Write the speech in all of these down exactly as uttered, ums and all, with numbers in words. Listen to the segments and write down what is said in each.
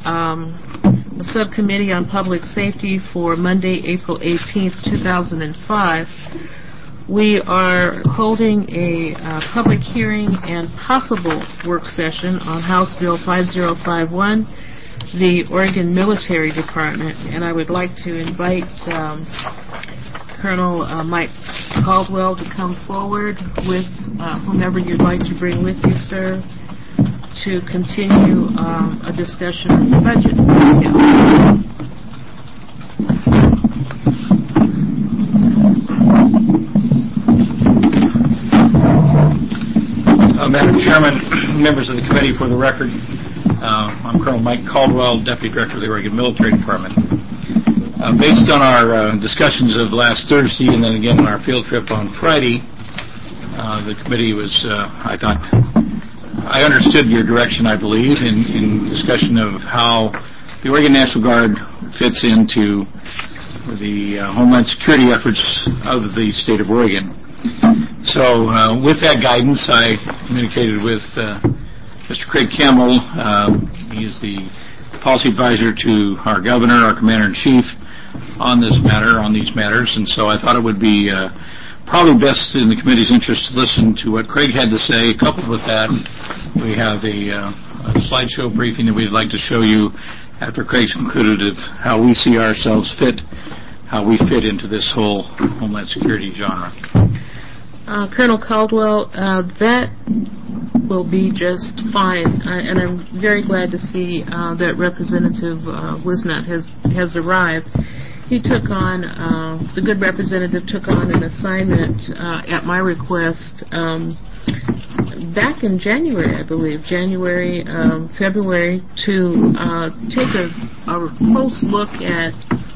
um, the Subcommittee on Public Safety for Monday, April eighteenth, two thousand five. We are holding a uh, public hearing and possible work session on House Bill five oh five one, the Oregon Military Department, and I would like to invite um, Colonel uh, Mike Caldwell to come forward with uh, whomever you'd like to bring with you, sir, to continue um, a discussion of the budget. Uh, Madam Chairman, members of the committee, for the record, uh, I'm Colonel Mike Caldwell, Deputy Director of the Oregon Military Department. Uh, based on our uh, discussions of last Thursday and then again on our field trip on Friday, uh, the committee was, uh, I thought, I understood your direction, I believe, in, in discussion of how the Oregon National Guard fits into the uh, Homeland Security efforts of the state of Oregon. So uh, with that guidance, I communicated with uh, Mister Craig Campbell. Um, he is the policy advisor to our governor, our commander-in-chief, on this matter, on these matters, and so I thought it would be uh, probably best in the committee's interest to listen to what Craig had to say. Coupled with that, we have a, uh, a slideshow briefing that we'd like to show you after Craig's concluded of how we see ourselves fit, how we fit into this whole Homeland Security genre. Uh, Colonel Caldwell, uh, that will be just fine, uh, and I'm very glad to see uh, that Representative uh, Wisnott has has arrived. He took on, uh, the good representative took on an assignment uh, at my request um, back in January, I believe, January, um, February, to uh, take a, a close look at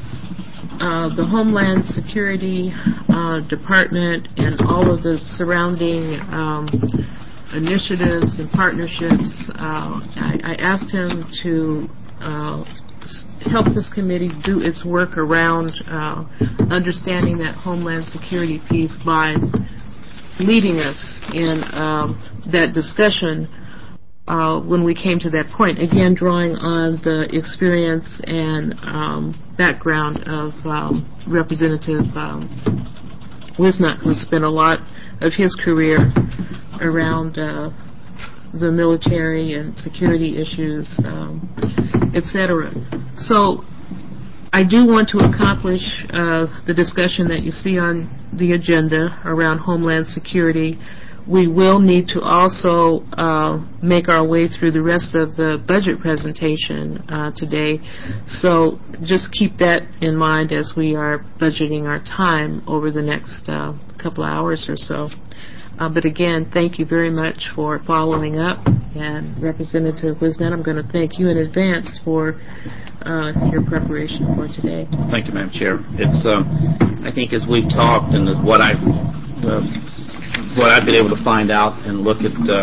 Uh, the Homeland Security uh, Department and all of the surrounding um, initiatives and partnerships. Uh, I, I asked him to uh, help this committee do its work around uh, understanding that Homeland Security piece by leading us in um, that discussion Uh, when we came to that point, again drawing on the experience and um, background of um, Representative um, Wisnott, who spent a lot of his career around uh, the military and security issues, um, et cetera. So I do want to accomplish uh, the discussion that you see on the agenda around Homeland Security. We will need to also uh, make our way through the rest of the budget presentation uh, today. So just keep that in mind as we are budgeting our time over the next uh, couple of hours or so. Uh, but again, thank you very much for following up. And Representative Wisnott, I'm going to thank you in advance for uh, your preparation for today. Thank you, Madam Chair. It's, um, I think as we've talked and what I've uh, what I've been able to find out and look at uh,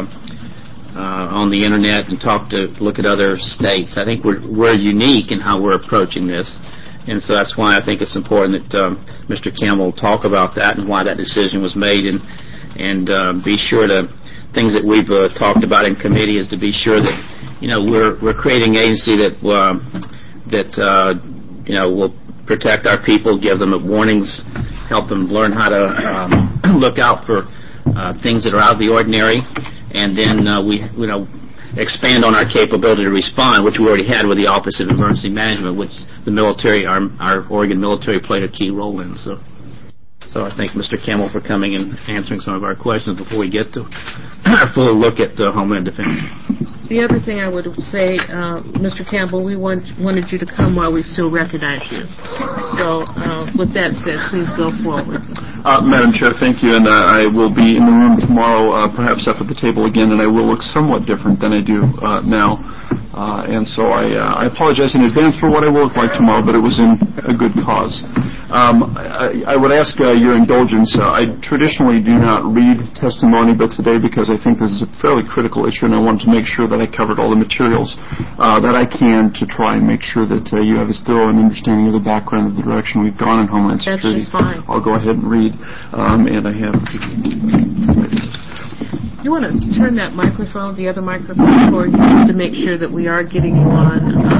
uh, on the internet and talk to look at other states, I think we're we're unique in how we're approaching this, and so that's why I think it's important that um, Mister Campbell talk about that and why that decision was made, and and uh, be sure to things that we've uh, talked about in committee is to be sure that you know we're we're creating an agency that uh, that uh, you know will protect our people, give them warnings, help them learn how to um, look out for Uh, things that are out of the ordinary, and then uh, we, you know, expand on our capability to respond, which we already had with the Office of Emergency Management, which the military, our, our Oregon military, played a key role in. So, so I thank Mister Campbell for coming and answering some of our questions before we get to our full look at uh, Homeland Defense. The other thing I would say, uh, Mister Campbell, we want, wanted you to come while we still recognize you. So, uh, with that said, please go forward. Uh, Madam Chair, thank you, and uh, I will be in the room tomorrow, uh, perhaps up at the table again, and I will look somewhat different than I do uh, now. Uh, and so I, uh, I apologize in advance for what I will look like tomorrow, but it was in a good cause. Um, I, I would ask uh, your indulgence. Uh, I traditionally do not read testimony, but today, because I think this is a fairly critical issue, and I wanted to make sure that I covered all the materials uh, that I can to try and make sure that uh, you have as thorough an understanding of the background of the direction we've gone in Homeland Security. That's just fine. I'll go ahead and read, um, and I have... You want to turn that microphone, the other microphone, forward just to make sure that we are getting you on uh,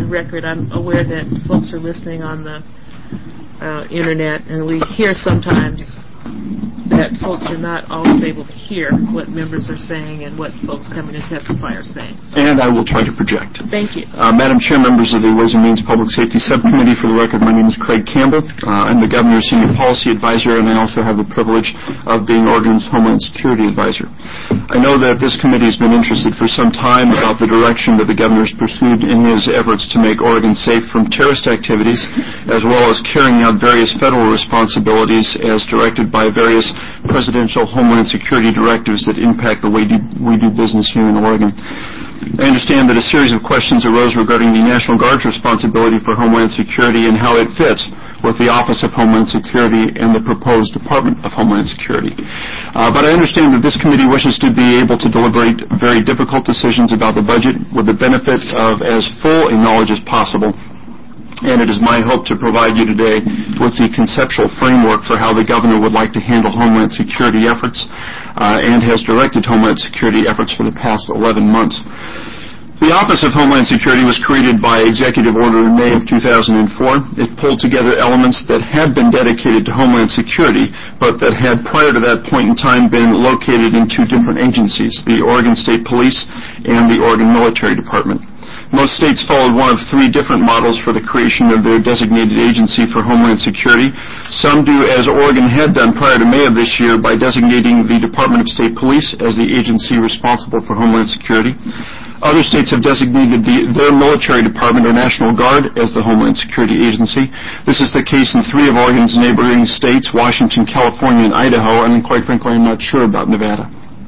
record, I'm aware that folks are listening on the uh, internet, and we hear sometimes that folks are not always able to hear what members are saying and what folks coming to testify are saying. So, and I will try to project. Thank you. Uh, Madam Chair, members of the Ways and Means Public Safety Subcommittee, for the record, my name is Craig Campbell. Uh, I'm the Governor's Senior Policy Advisor, and I also have the privilege of being Oregon's Homeland Security Advisor. I know that this committee has been interested for some time about the direction that the Governor has pursued in his efforts to make Oregon safe from terrorist activities, as well as carrying out various federal responsibilities as directed by various presidential Homeland Security directives that impact the way do, we do business here in Oregon. I understand that a series of questions arose regarding the National Guard's responsibility for Homeland Security and how it fits with the Office of Homeland Security and the proposed Department of Homeland Security. Uh, but I understand that this committee wishes to be able to deliberate very difficult decisions about the budget with the benefit of as full a knowledge as possible. And it is my hope to provide you today with the conceptual framework for how the Governor would like to handle Homeland Security efforts uh, and has directed Homeland Security efforts for the past eleven months. The Office of Homeland Security was created by executive order in May of two thousand four. It pulled together elements that had been dedicated to Homeland Security, but that had prior to that point in time been located in two different agencies, the Oregon State Police and the Oregon Military Department. Most states followed one of three different models for the creation of their designated agency for Homeland Security. Some do as Oregon had done prior to May of this year by designating the Department of State Police as the agency responsible for Homeland Security. Other states have designated the, their military department or National Guard as the Homeland Security agency. This is the case in three of Oregon's neighboring states, Washington, California, and Idaho, and quite frankly, I'm not sure about Nevada.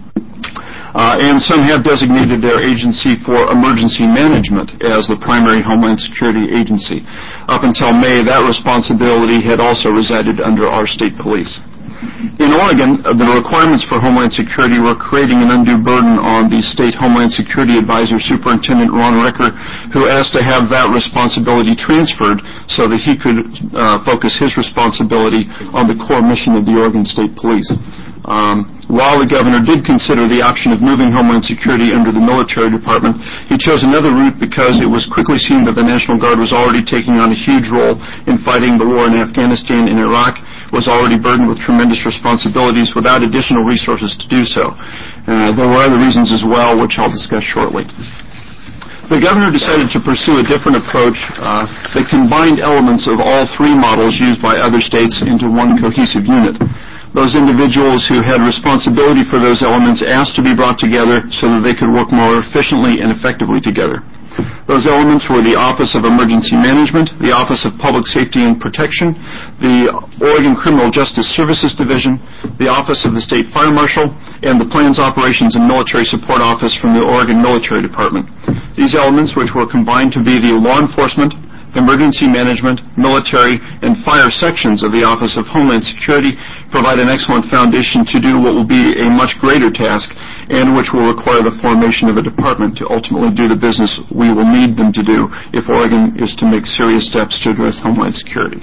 Uh, and some have designated their agency for emergency management as the primary Homeland Security agency. Up until May, that responsibility had also resided under our state police. In Oregon, the requirements for Homeland Security were creating an undue burden on the state Homeland Security Advisor, Superintendent Ron Ricker, who asked to have that responsibility transferred so that he could uh, focus his responsibility on the core mission of the Oregon State Police. Um, while the Governor did consider the option of moving Homeland Security under the Military Department, he chose another route because it was quickly seen that the National Guard was already taking on a huge role in fighting the war in Afghanistan and Iraq, was already burdened with tremendous responsibilities without additional resources to do so. Uh, there were other reasons as well, which I'll discuss shortly. The Governor decided to pursue a different approach uh, that combined elements of all three models used by other states into one cohesive unit. Those individuals who had responsibility for those elements asked to be brought together so that they could work more efficiently and effectively together. Those elements were the Office of Emergency Management, the Office of Public Safety and Protection, the Oregon Criminal Justice Services Division, the Office of the State Fire Marshal, and the Plans, Operations, and Military Support Office from the Oregon Military Department. These elements, which were combined to be the law enforcement, emergency management, military, and fire sections of the Office of Homeland Security, provide an excellent foundation to do what will be a much greater task and which will require the formation of a department to ultimately do the business we will need them to do if Oregon is to make serious steps to address Homeland Security.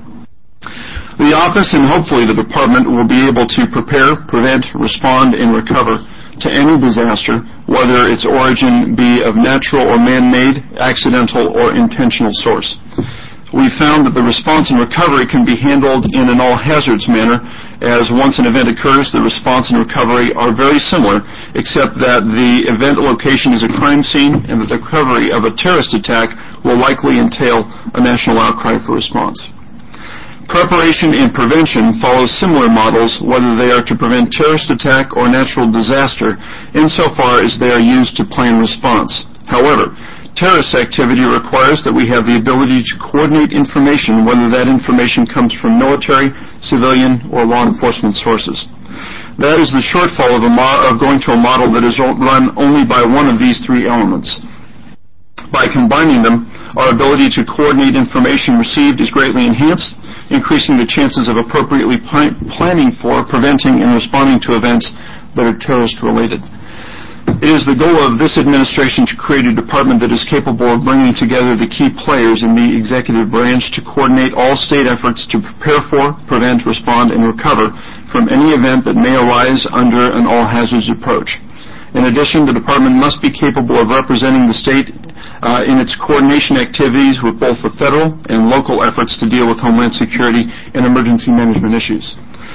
The office and hopefully the department will be able to prepare, prevent, respond, and recover to any disaster, whether its origin be of natural or man-made, accidental, or intentional source. We found that the response and recovery can be handled in an all-hazards manner, as once an event occurs, the response and recovery are very similar, except that the event location is a crime scene and that the recovery of a terrorist attack will likely entail a national outcry for response. Preparation and prevention follow similar models, whether they are to prevent terrorist attack or natural disaster, insofar as they are used to plan response. However, terrorist activity requires that we have the ability to coordinate information, whether that information comes from military, civilian, or law enforcement sources. That is the shortfall of, a mo- of going to a model that is run only by one of these three elements. By combining them, our ability to coordinate information received is greatly enhanced, increasing the chances of appropriately pl- planning for, preventing, and responding to events that are terrorist-related. It is the goal of this administration to create a department that is capable of bringing together the key players in the executive branch to coordinate all state efforts to prepare for, prevent, respond, and recover from any event that may arise under an all-hazards approach. In addition, the department must be capable of representing the state uh, in its coordination activities with both the federal and local efforts to deal with homeland security and emergency management issues.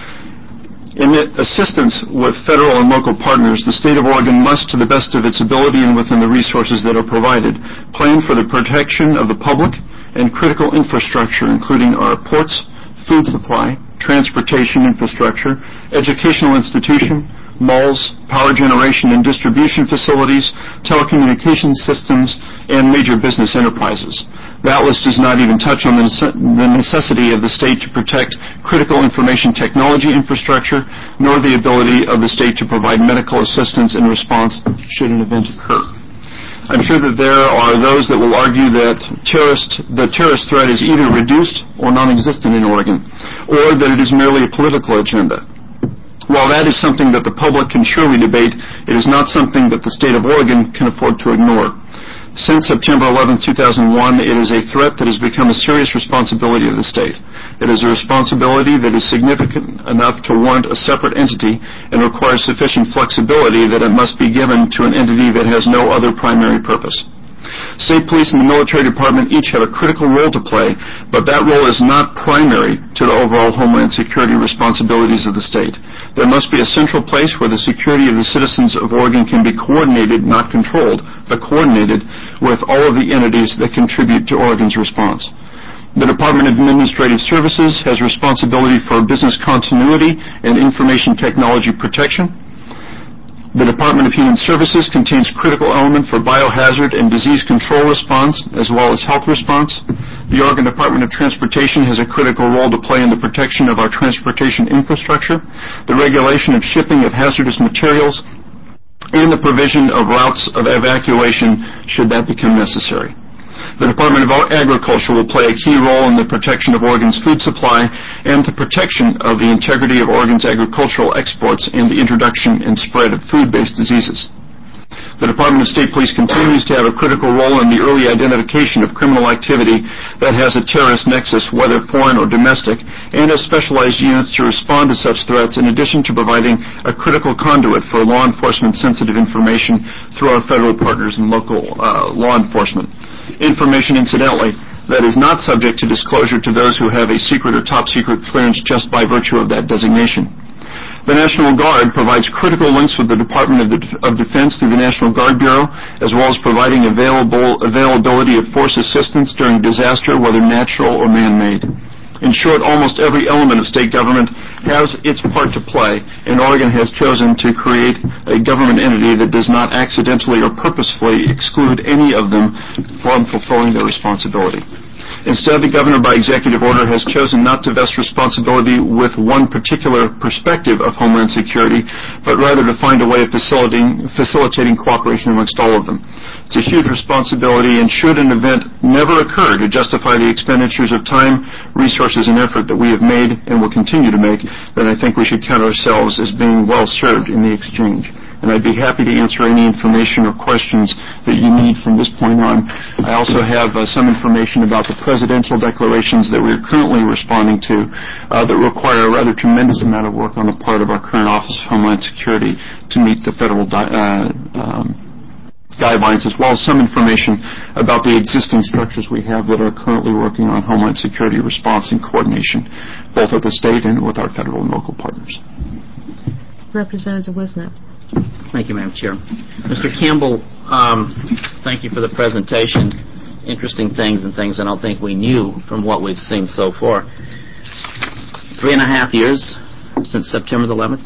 In assistance with federal and local partners, the state of Oregon must, to the best of its ability and within the resources that are provided, plan for the protection of the public and critical infrastructure, including our ports, food supply, transportation infrastructure, educational institution, malls, power generation and distribution facilities, telecommunications systems, and major business enterprises. That list does not even touch on the necessity of the state to protect critical information technology infrastructure, nor the ability of the state to provide medical assistance in response should an event occur. I'm sure that there are those that will argue that terrorist, the terrorist threat is either reduced or non-existent in Oregon, or that it is merely a political agenda. While that is something that the public can surely debate, it is not something that the state of Oregon can afford to ignore. Since September eleventh, two thousand one, it is a threat that has become a serious responsibility of the state. It is a responsibility that is significant enough to warrant a separate entity and requires sufficient flexibility that it must be given to an entity that has no other primary purpose. State police and the military department each have a critical role to play, but that role is not primary to the overall homeland security responsibilities of the state. There must be a central place where the security of the citizens of Oregon can be coordinated, not controlled, but coordinated with all of the entities that contribute to Oregon's response. The Department of Administrative Services has responsibility for business continuity and information technology protection. The Department of Human Services contains critical element for biohazard and disease control response, as well as health response. The Oregon Department of Transportation has a critical role to play in the protection of our transportation infrastructure, the regulation of shipping of hazardous materials, and the provision of routes of evacuation should that become necessary. The Department of Agriculture will play a key role in the protection of Oregon's food supply and the protection of the integrity of Oregon's agricultural exports and the introduction and spread of food-based diseases. The Department of State Police continues to have a critical role in the early identification of criminal activity that has a terrorist nexus, whether foreign or domestic, and has specialized units to respond to such threats in addition to providing a critical conduit for law enforcement-sensitive information through our federal partners and local uh, law enforcement. Information, incidentally, that is not subject to disclosure to those who have a secret or top-secret clearance just by virtue of that designation. The National Guard provides critical links with the Department of, De- of Defense through the National Guard Bureau, as well as providing available availability of force assistance during disaster, whether natural or man-made. In short, almost every element of state government has its part to play, and Oregon has chosen to create a government entity that does not accidentally or purposefully exclude any of them from fulfilling their responsibility. Instead, the governor, by executive order, has chosen not to vest responsibility with one particular perspective of homeland security, but rather to find a way of facilitating, facilitating cooperation amongst all of them. It's a huge responsibility, and should an event never occur to justify the expenditures of time, resources, and effort that we have made and will continue to make, then I think we should count ourselves as being well served in the exchange. And I'd be happy to answer any information or questions that you need from this point on. I also have uh, some information about the presidential declarations that we're currently responding to uh, that require a rather tremendous amount of work on the part of our current Office of Homeland Security to meet the federal di- uh, um, guidelines, as well as some information about the existing structures we have that are currently working on Homeland Security response and coordination, both at the state and with our federal and local partners. Representative Wisnett. Thank you, Madam Chair. Mister Campbell, um, thank you for the presentation. Interesting things and things I don't think we knew from what we've seen so far. Three and a half years since September the eleventh.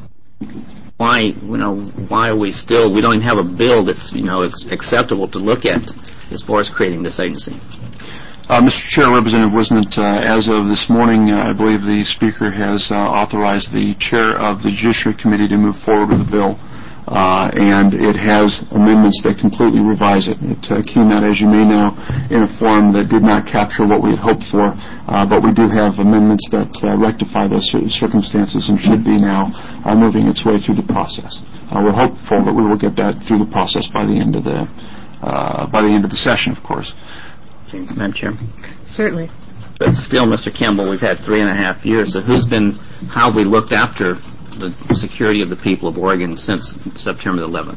Why, you know, why are we still? We don't even have a bill that's, you know, it's acceptable to look at as far as creating this agency. Uh, Mister Chair, Representative Wisnett, uh, as of this morning, uh, I believe the Speaker has uh, authorized the Chair of the Judiciary Committee to move forward with the bill, uh, and it has amendments that completely revise it. It uh, came out, as you may know, in a form that did not capture what we had hoped for, uh, but we do have amendments that uh, rectify those circumstances and should be now uh, moving its way through the process. Uh, we're hopeful that we will get that through the process by the end of the uh, by the end of the session, of course. Madam Chair. Certainly. But still, Mister Campbell, we've had three and a half years. So who's been, how have we looked after the security of the people of Oregon since September the eleventh?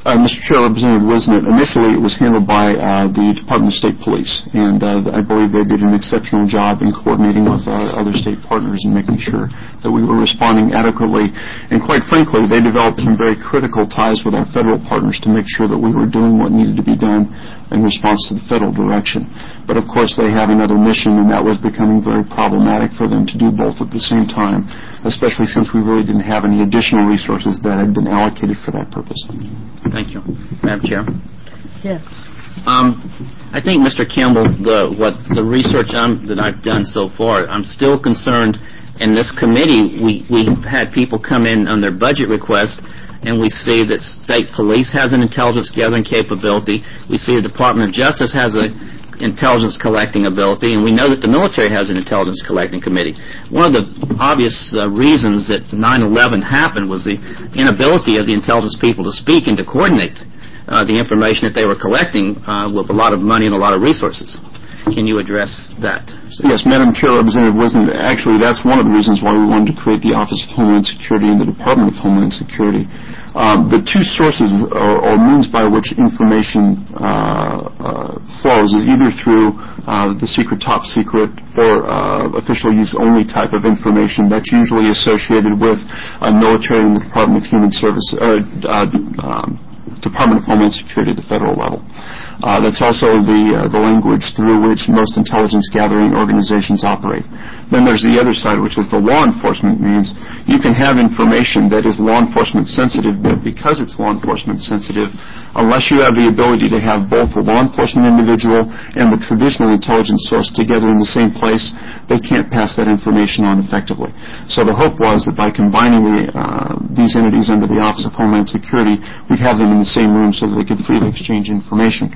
Uh, Mister Chair, Representative Wisnet, initially it was handled by uh, the Department of State Police, and uh, I believe they did an exceptional job in coordinating with our other state partners and making sure that we were responding adequately. And quite frankly, they developed some very critical ties with our federal partners to make sure that we were doing what needed to be done in response to the federal direction. But of course, they have another mission, and that was becoming very problematic for them to do both at the same time, especially since we really didn't have any additional resources that had been allocated for that purpose. Thank you. Madam Chair? Yes. Um, I think, Mister Campbell, the, what the research I'm, that I've done so far, I'm still concerned. In this committee, we, we've had people come in on their budget request, and we see that state police has an intelligence gathering capability. We see the Department of Justice has a intelligence collecting ability, and we know that the military has an intelligence collecting committee. One of the obvious uh, reasons that nine eleven happened was the inability of the intelligence people to speak and to coordinate uh, the information that they were collecting uh, with a lot of money and a lot of resources. Can you address that? Yes, Madam Chair, Representative Wisdom, actually that's one of the reasons why we wanted to create the Office of Homeland Security and the Department of Homeland Security. Um, the two sources or, or means by which information uh, uh, flows is either through uh, the secret, top secret, for uh, official use only type of information that's usually associated with uh, military and the Department of Human Services, uh, uh, um, Department of Homeland Security at the federal level. Uh, that's also the uh, the language through which most intelligence gathering organizations operate. Then there's the other side, which is the law enforcement means. You can have information that is law enforcement sensitive, but because it's law enforcement sensitive, unless you have the ability to have both the law enforcement individual and the traditional intelligence source together in the same place, they can't pass that information on effectively. So the hope was that by combining the, uh, these entities under the Office of Homeland Security, we'd have them in the same room so that they could freely exchange information.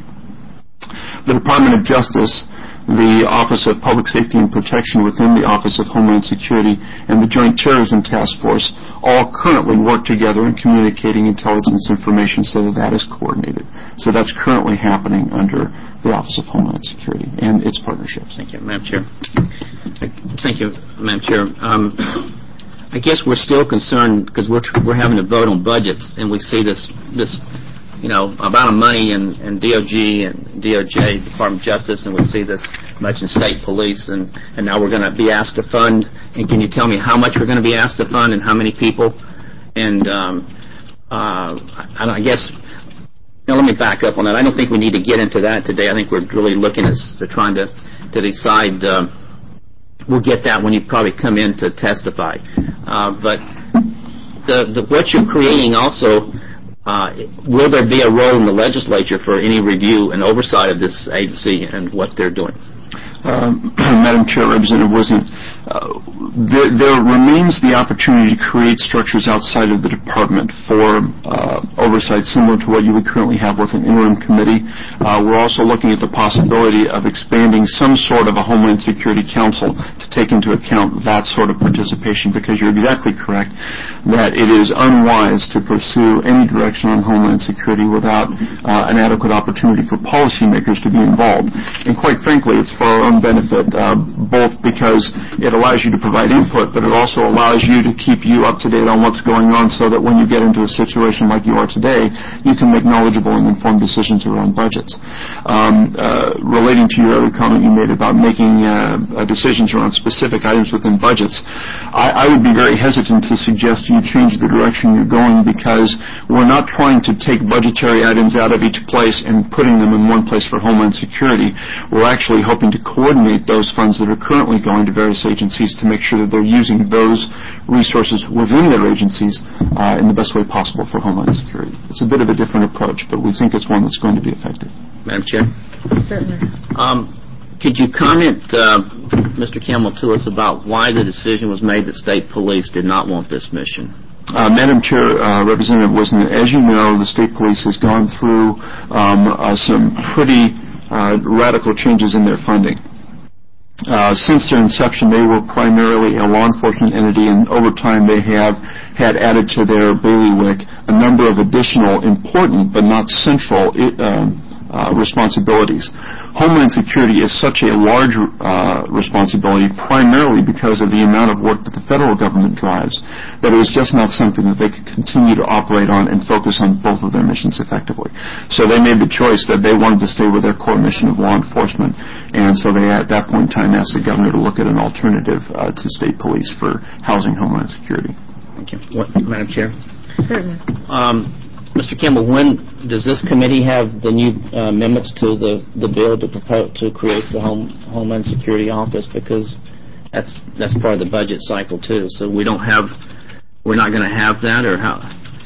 The Department of Justice, the Office of Public Safety and Protection within the Office of Homeland Security, and the Joint Terrorism Task Force all currently work together in communicating intelligence information so that that is coordinated. So that's currently happening under the Office of Homeland Security and its partnerships. Thank you, Madam Chair. Thank you, Madam Chair. Um, I guess we're still concerned because we're we're having to vote on budgets, and we see this this. you know, amount of money in, in D O G and D O J, Department of Justice, and we see this much in state police, and, and now we're going to be asked to fund. And can you tell me how much we're going to be asked to fund and how many people? And um, uh, I, I guess, you know, let me back up on that. I don't think we need to get into that today. I think we're really looking at trying to, to decide. Uh, we'll get that when you probably come in to testify. Uh, but the, the, what you're creating also, Uh, will there be a role in the legislature for any review and oversight of this agency and what they're doing? Um, Madam Chair, Representative Wisnet, uh, there, there remains the opportunity to create structures outside of the department for uh, oversight similar to what you would currently have with an interim committee. Uh, we're also looking at the possibility of expanding some sort of a Homeland Security Council to take into account that sort of participation, because you're exactly correct that it is unwise to pursue any direction on Homeland Security without uh, an adequate opportunity for policymakers to be involved. And quite frankly, it's for our own benefit, uh, both because it allows you to provide input, but it also allows you to keep you up to date on what's going on so that when you get into a situation like you are today, you can make knowledgeable and informed decisions around budgets. Um, uh, relating to your other comment you made about making uh, uh, decisions around specific items within budgets, I, I would be very hesitant to suggest you change the direction you're going, because we're not trying to take budgetary items out of each place and putting them in one place for Homeland Security. We're actually hoping to coordinate those funds that are currently going to various agencies to make sure that they're using those resources within their agencies uh, in the best way possible for Homeland Security. It's a bit of a different approach, but we think it's one that's going to be effective. Madam Chair? Certainly. Um, could you comment, uh, Mister Campbell, to us about why the decision was made that state police did not want this mission? Uh, Madam Chair, uh, Representative Wisnet, as you know, the state police has gone through um, uh, some pretty uh, radical changes in their funding. Uh, since their inception, they were primarily a law enforcement entity, and over time they have had added to their bailiwick a number of additional important but not central uh, uh, responsibilities. Homeland Security is such a large uh, responsibility primarily because of the amount of work that the federal government drives that it was just not something that they could continue to operate on and focus on both of their missions effectively. So they made the choice that they wanted to stay with their core mission of law enforcement, and so they at that point in time asked the governor to look at an alternative uh, to state police for housing Homeland Security. Thank you. What, Madam Chair? Certainly. Um, Mister Kimball, when does this committee have the new uh, amendments to the, the bill to propose to create the Home, Homeland Security Office? Because that's that's part of the budget cycle too. So we don't have, we're not going to have that, or how?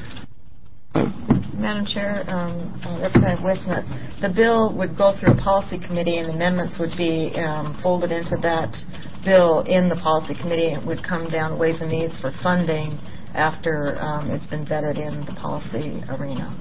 Madam Chair, um, uh, Representative Wisnett, the bill would go through a policy committee, and amendments would be um, folded into that bill in the policy committee. It would come down Ways and Means for funding after um, it's been vetted in the policy arena.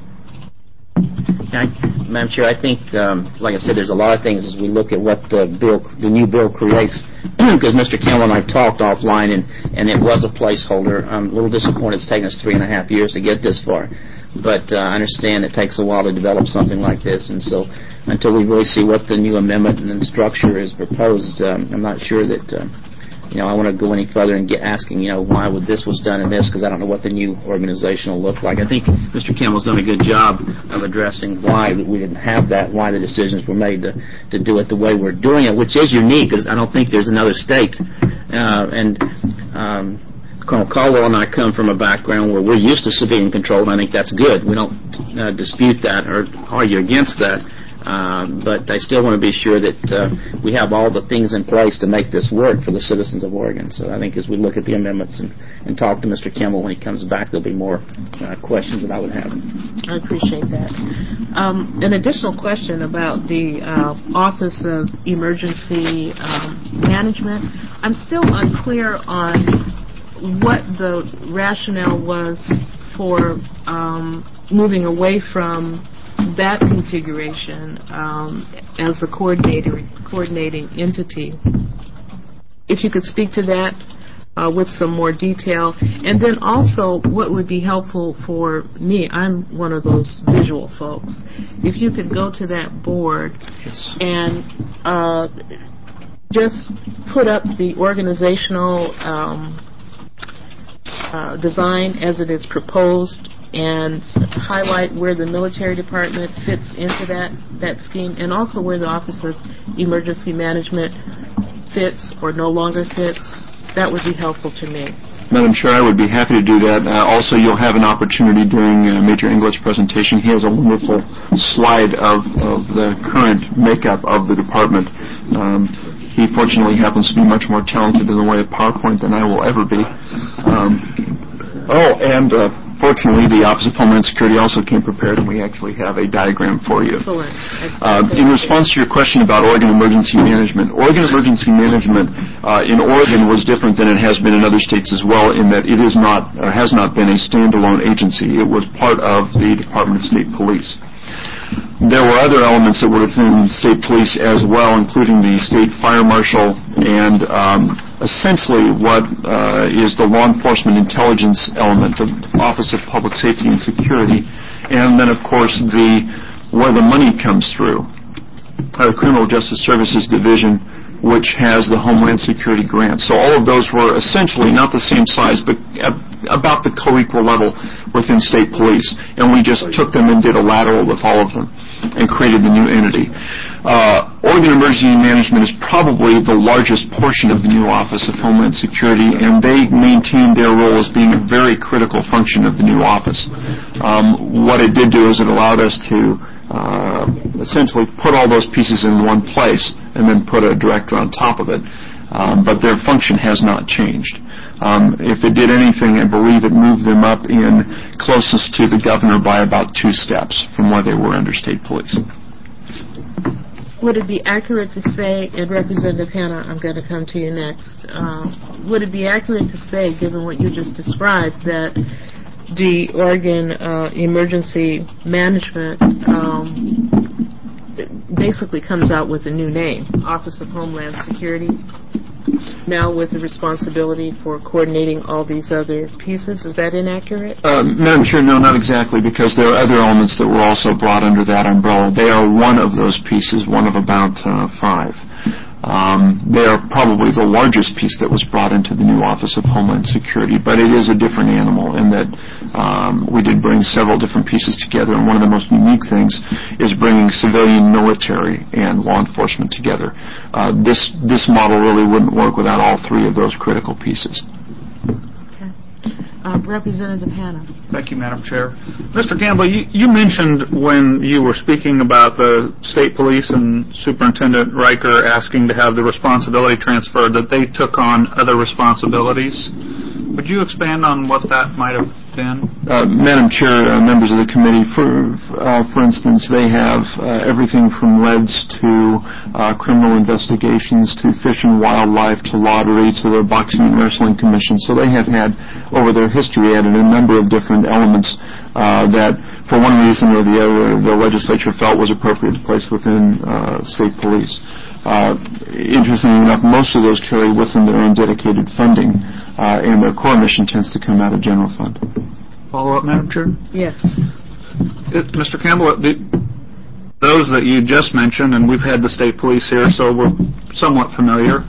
Okay. Madam Chair, I think, um, like I said, there's a lot of things as we look at what the bill, the new bill creates, because Mister Kimball and I talked offline, and, and it was a placeholder. I'm a little disappointed it's taken us three and a half years to get this far. But uh, I understand it takes a while to develop something like this, and so until we really see what the new amendment and structure is proposed, um, I'm not sure that, uh, you know, I want to go any further and get asking, you know, why would this was done in this, because I don't know what the new organization will look like. I think Mister Kimball's done a good job of addressing why we didn't have that, why the decisions were made to, to do it the way we're doing it, which is unique, because I don't think there's another state. Uh, and... Um, Colonel Caldwell and I come from a background where we're used to civilian control, and I think that's good. We don't uh, dispute that or argue against that, uh, but I still want to be sure that uh, we have all the things in place to make this work for the citizens of Oregon. So I think as we look at the amendments and, and talk to Mister Kimball when he comes back, there'll be more uh, questions that I would have. I appreciate that. Um, an additional question about the uh, Office of Emergency um, Management. I'm still unclear on what the rationale was for um, moving away from that configuration um, as the coordinator, coordinating entity. If you could speak to that uh, with some more detail. And then also what would be helpful for me, I'm one of those visual folks, if you could go to that board yes. and uh, just put up the organizational um, Uh, design as it is proposed, and highlight where the military department fits into that, that scheme, and also where the Office of Emergency Management fits or no longer fits. That would be helpful to me. Madam Chair, I would be happy to do that. Uh, also, you'll have an opportunity during uh, Major Englett's presentation. He has a wonderful slide of, of the current makeup of the department. Um, He fortunately happens to be much more talented in the way of PowerPoint than I will ever be. Um, oh, and uh, fortunately, the Office of Homeland Security also came prepared, and we actually have a diagram for you. Excellent. Uh, in response to your question about Oregon Emergency Management, Oregon Emergency Management uh, in Oregon was different than it has been in other states as well, in that it is not, or has not been a standalone agency. It was part of the Department of State Police. There were other elements that were within state police as well, including the state fire marshal and um, essentially what uh, is the law enforcement intelligence element, the Office of Public Safety and Security, and then, of course, the where the money comes through, uh, the Criminal Justice Services Division, which has the Homeland Security grant. So all of those were essentially not the same size, but about the co-equal level within state police. And we just took them and did a lateral with all of them and created the new entity. Uh, Oregon Emergency Management is probably the largest portion of the new Office of Homeland Security, and they maintain their role as being a very critical function of the new office. Um, what it did do is it allowed us to Uh, essentially put all those pieces in one place and then put a director on top of it. Um, but their function has not changed. Um, if it did anything, I believe it moved them up in closest to the governor by about two steps from where they were under state police. Would it be accurate to say, and Representative Hanna, I'm going to come to you next, uh, would it be accurate to say, given what you just described, that the Oregon uh, Emergency Management um, basically comes out with a new name, Office of Homeland Security? now with the responsibility for coordinating all these other pieces. Is that inaccurate? Uh, Madam Chair, no, not exactly, because there are other elements that were also brought under that umbrella. They are one of those pieces, one of about uh, five. Um, they are probably the largest piece that was brought into the new Office of Homeland Security, but it is a different animal in that um, we did bring several different pieces together, and one of the most unique things is bringing civilian, military, and law enforcement together. Uh, this this model really wouldn't work without all three of those critical pieces. Okay. Uh, Representative Hanna. Thank you, Madam Chair. Mister Campbell, you, you mentioned when you were speaking about the state police and Superintendent Riker asking to have the responsibility transferred that they took on other responsibilities. Would you expand on what that might have been? Uh, Madam Chair, uh, members of the committee, for uh, for instance, they have uh, everything from leads to uh, criminal investigations to fish and wildlife to lottery to the boxing and wrestling commission. So they have had, over their history, added a number of different elements uh, that, for one reason or the other, the legislature felt was appropriate to place within uh, state police. Uh, interestingly enough, most of those carry with them their own dedicated funding, uh, and their core mission tends to come out of general fund. Follow up, Madam Chair? Yes. It, Mister Campbell, the, those that you just mentioned, and we've had the state police here, so we're somewhat familiar.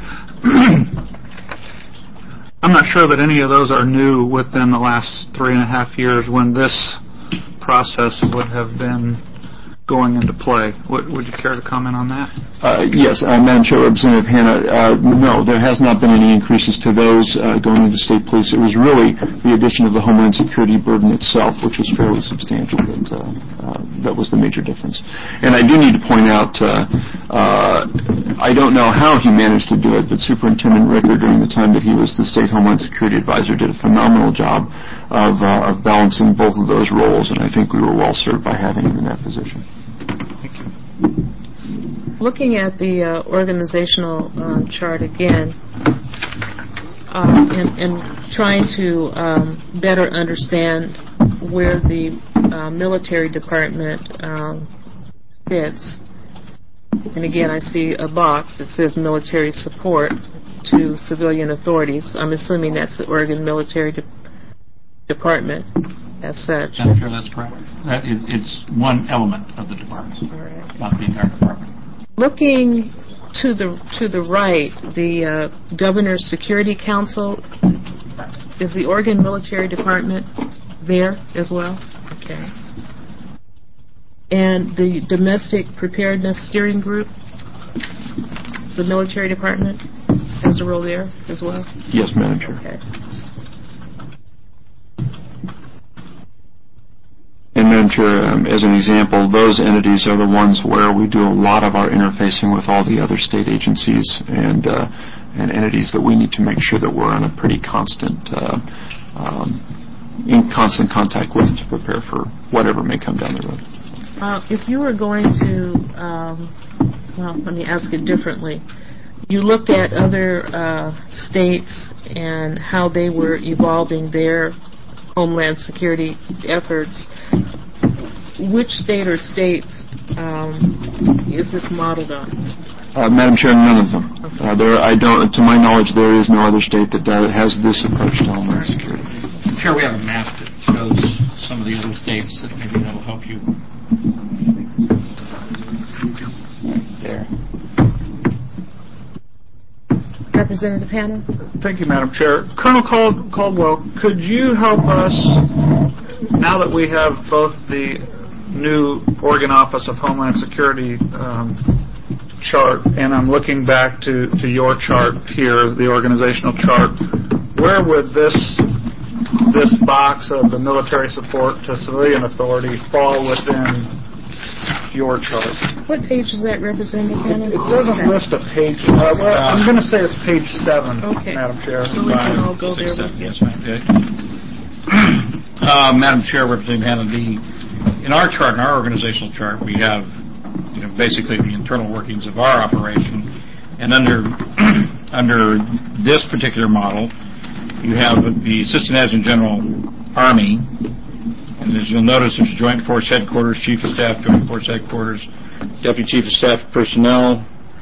I'm not sure that any of those are new within the last three and a half years when this process would have been going into play. Would, would you care to comment on that? Uh, yes, uh, Madam Chair, Representative Hanna, uh, no, there has not been any increases to those uh, going into state police. It was really the addition of the Homeland Security burden itself, which was fairly substantial, that, uh, uh, that was the major difference. And I do need to point out, uh, uh, I don't know how he managed to do it, but Superintendent Ricker, during the time that he was the State Homeland Security Advisor, did a phenomenal job of, uh, of balancing both of those roles, and I think we were well served by having him in that position. Thank you. Looking at the uh, organizational um, chart again, uh, and, and trying to um, better understand where the uh, military department um, fits, and again I see a box that says military support to civilian authorities. I'm assuming that's the Oregon Military De- Department as such. I'm sure that's correct. That is, it's one element of the department, All right. not the entire department. Looking to the to the right, the uh, Governor's Security Council, is the Oregon Military Department there as well? Okay. And the Domestic Preparedness Steering Group, the military department, has a role there as well? Yes, Madam Chair. Okay. And Madam Chair, um, as an example, those entities are the ones where we do a lot of our interfacing with all the other state agencies and uh, and entities that we need to make sure that we're on a pretty constant, uh, um, in constant contact with to prepare for whatever may come down the road. Uh, if you were going to, um, well, let me ask it differently. You looked at other uh, states and how they were evolving their Homeland Security efforts. Which state or states um, is this modeled on? Uh, Madam Chair, none of them. Okay. Uh, there, I don't. To my knowledge, there is no other state that uh, has this approach to Homeland Security. I'm sure we have a map that shows some of the other states that maybe that will help you. There. Representative Hanna? Thank you, Madam Chair. Colonel Cald- Caldwell, could you help us, now that we have both the new Oregon Office of Homeland Security um, chart, and I'm looking back to, to your chart here, the organizational chart, where would this this box of the military support to civilian authority fall within your chart? What page is that, Representative Hanna? It doesn't list a page. Uh, well, I'm going to say it's page seven, Okay. Madam Chair. So we can all go Six, there seven, with you. yes, ma'am. Uh, Madam Chair, Representative Hanna, the, in our chart, in our organizational chart, we have you know, basically the internal workings of our operation, and under under this particular model, you have the Assistant Adjutant General Army, and as you'll notice, there's Joint Force Headquarters, Chief of Staff, Joint Force Headquarters, Deputy Chief of Staff Personnel,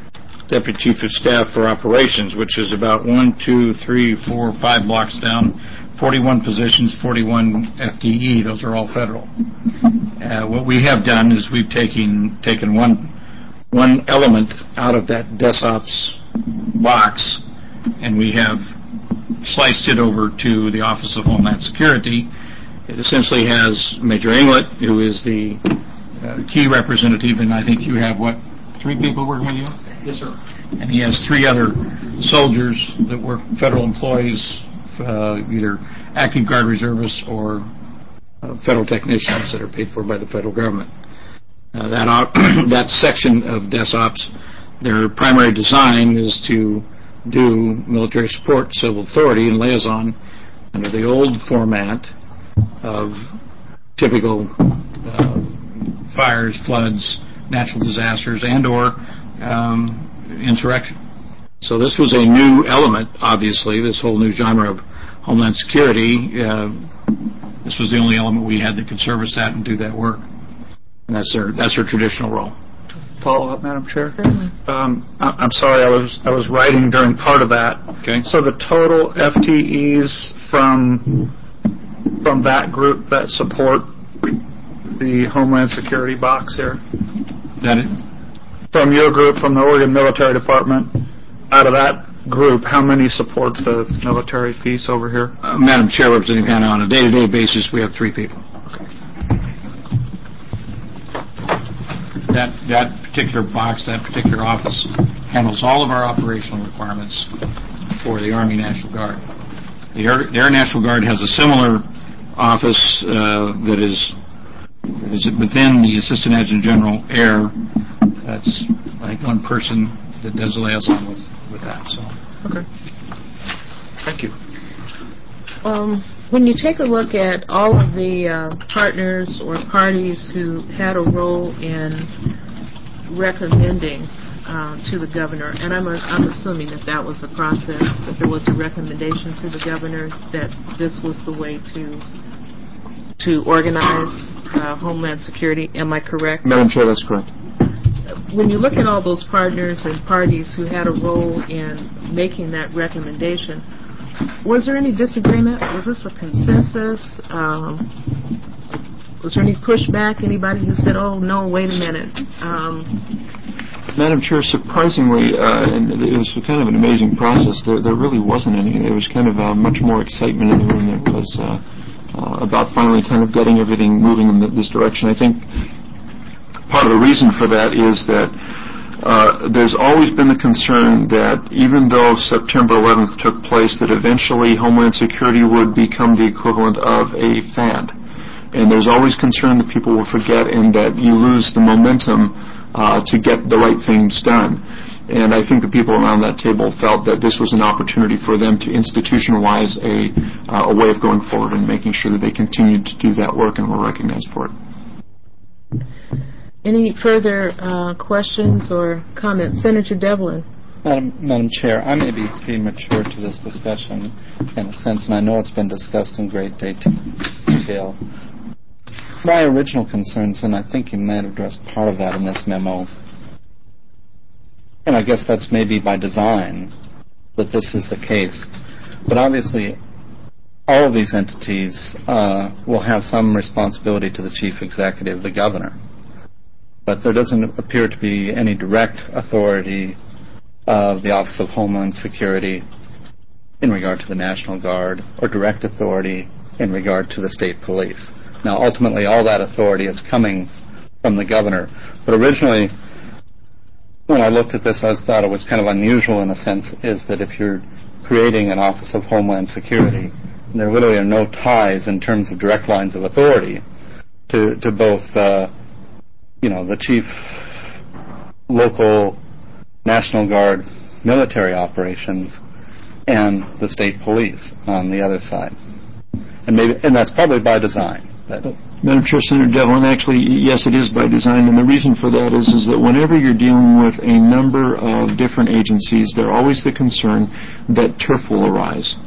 Deputy Chief of Staff for Operations, which is about one, two, three, four, five blocks down, forty-one positions, forty-one F T E. Those are all federal. Uh, what we have done is we've taken taken one one element out of that DESOPS box, and we have sliced it over to the Office of Homeland Security. It essentially has Major Inglet, who is the uh, key representative, and I think you have, what, three people working with you? Yes, sir. And he has three other soldiers that work, federal employees, uh, either active guard reservists or uh, federal technicians that are paid for by the federal government. Uh, that op- that section of DESOPS, their primary design is to do military support, civil authority, and liaison under the old format of typical uh, fires, floods, natural disasters, and or um, insurrection. So this was a new element, obviously, this whole new genre of Homeland Security. Uh, this was the only element we had that could service that and do that work. And that's their, that's their traditional role. Follow up, Madam Chair. Um, I- I'm sorry, I was I was writing during part of that. Okay. So the total F T Es from from that group that support the Homeland Security box here, That it? from your group, from the Oregon Military Department, out of that group, how many support the military piece over here? Uh, Madam Chair, Representative Hanna, on a day-to-day basis, we have three people. That that particular box, that particular office, handles all of our operational requirements for the Army National Guard. The Air, the Air National Guard has a similar office uh, that is is within the Assistant Adjutant General Air. That's I think one person that does liaison with with that. So Okay. Thank you. Um, when you take a look at all of the uh, partners or parties who had a role in recommending uh, to the governor, and I'm, a, I'm assuming that that was a process, that there was a recommendation to the governor that this was the way to to organize uh, Homeland Security. Am I correct? Madam Chair, that's correct. When you look at all those partners and parties who had a role in making that recommendation, was there any disagreement? Was this a consensus? Um, was there any pushback? Anybody who said, oh, no, wait a minute? Um, Madam Chair, surprisingly, uh, and it was kind of an amazing process, there, there really wasn't any. There was kind of uh, much more excitement in the room than was uh, uh, about finally kind of getting everything moving in th- this direction. I think part of the reason for that is that Uh, there's always been the concern that even though September eleventh took place, that eventually Homeland Security would become the equivalent of a fad. And there's always concern that people will forget and that you lose the momentum uh, to get the right things done. And I think the people around that table felt that this was an opportunity for them to institutionalize a, uh, a way of going forward and making sure that they continued to do that work and were recognized for it. Any further uh, questions or comments? Senator Devlin. Madam, Madam Chair, I may be premature to this discussion in a sense, and I know it's been discussed in great detail. My original concerns, and I think you might have addressed part of that in this memo, and I guess that's maybe by design that this is the case, but obviously all of these entities uh, will have some responsibility to the Chief Executive, the Governor. But there doesn't appear to be any direct authority of the Office of Homeland Security in regard to the National Guard or direct authority in regard to the state police. Now, ultimately, all that authority is coming from the governor. But originally, when I looked at this, I thought it was kind of unusual in a sense, is that if you're creating an Office of Homeland Security, there literally are no ties in terms of direct lines of authority to, to both uh, you know, the chief local National Guard military operations and the state police on the other side. And maybe, and that's probably by design. That Madam Chair, Senator Devlin, actually, yes, it is by design, and the reason for that is, is that whenever you're dealing with a number of different agencies, there's always the concern that turf will arise.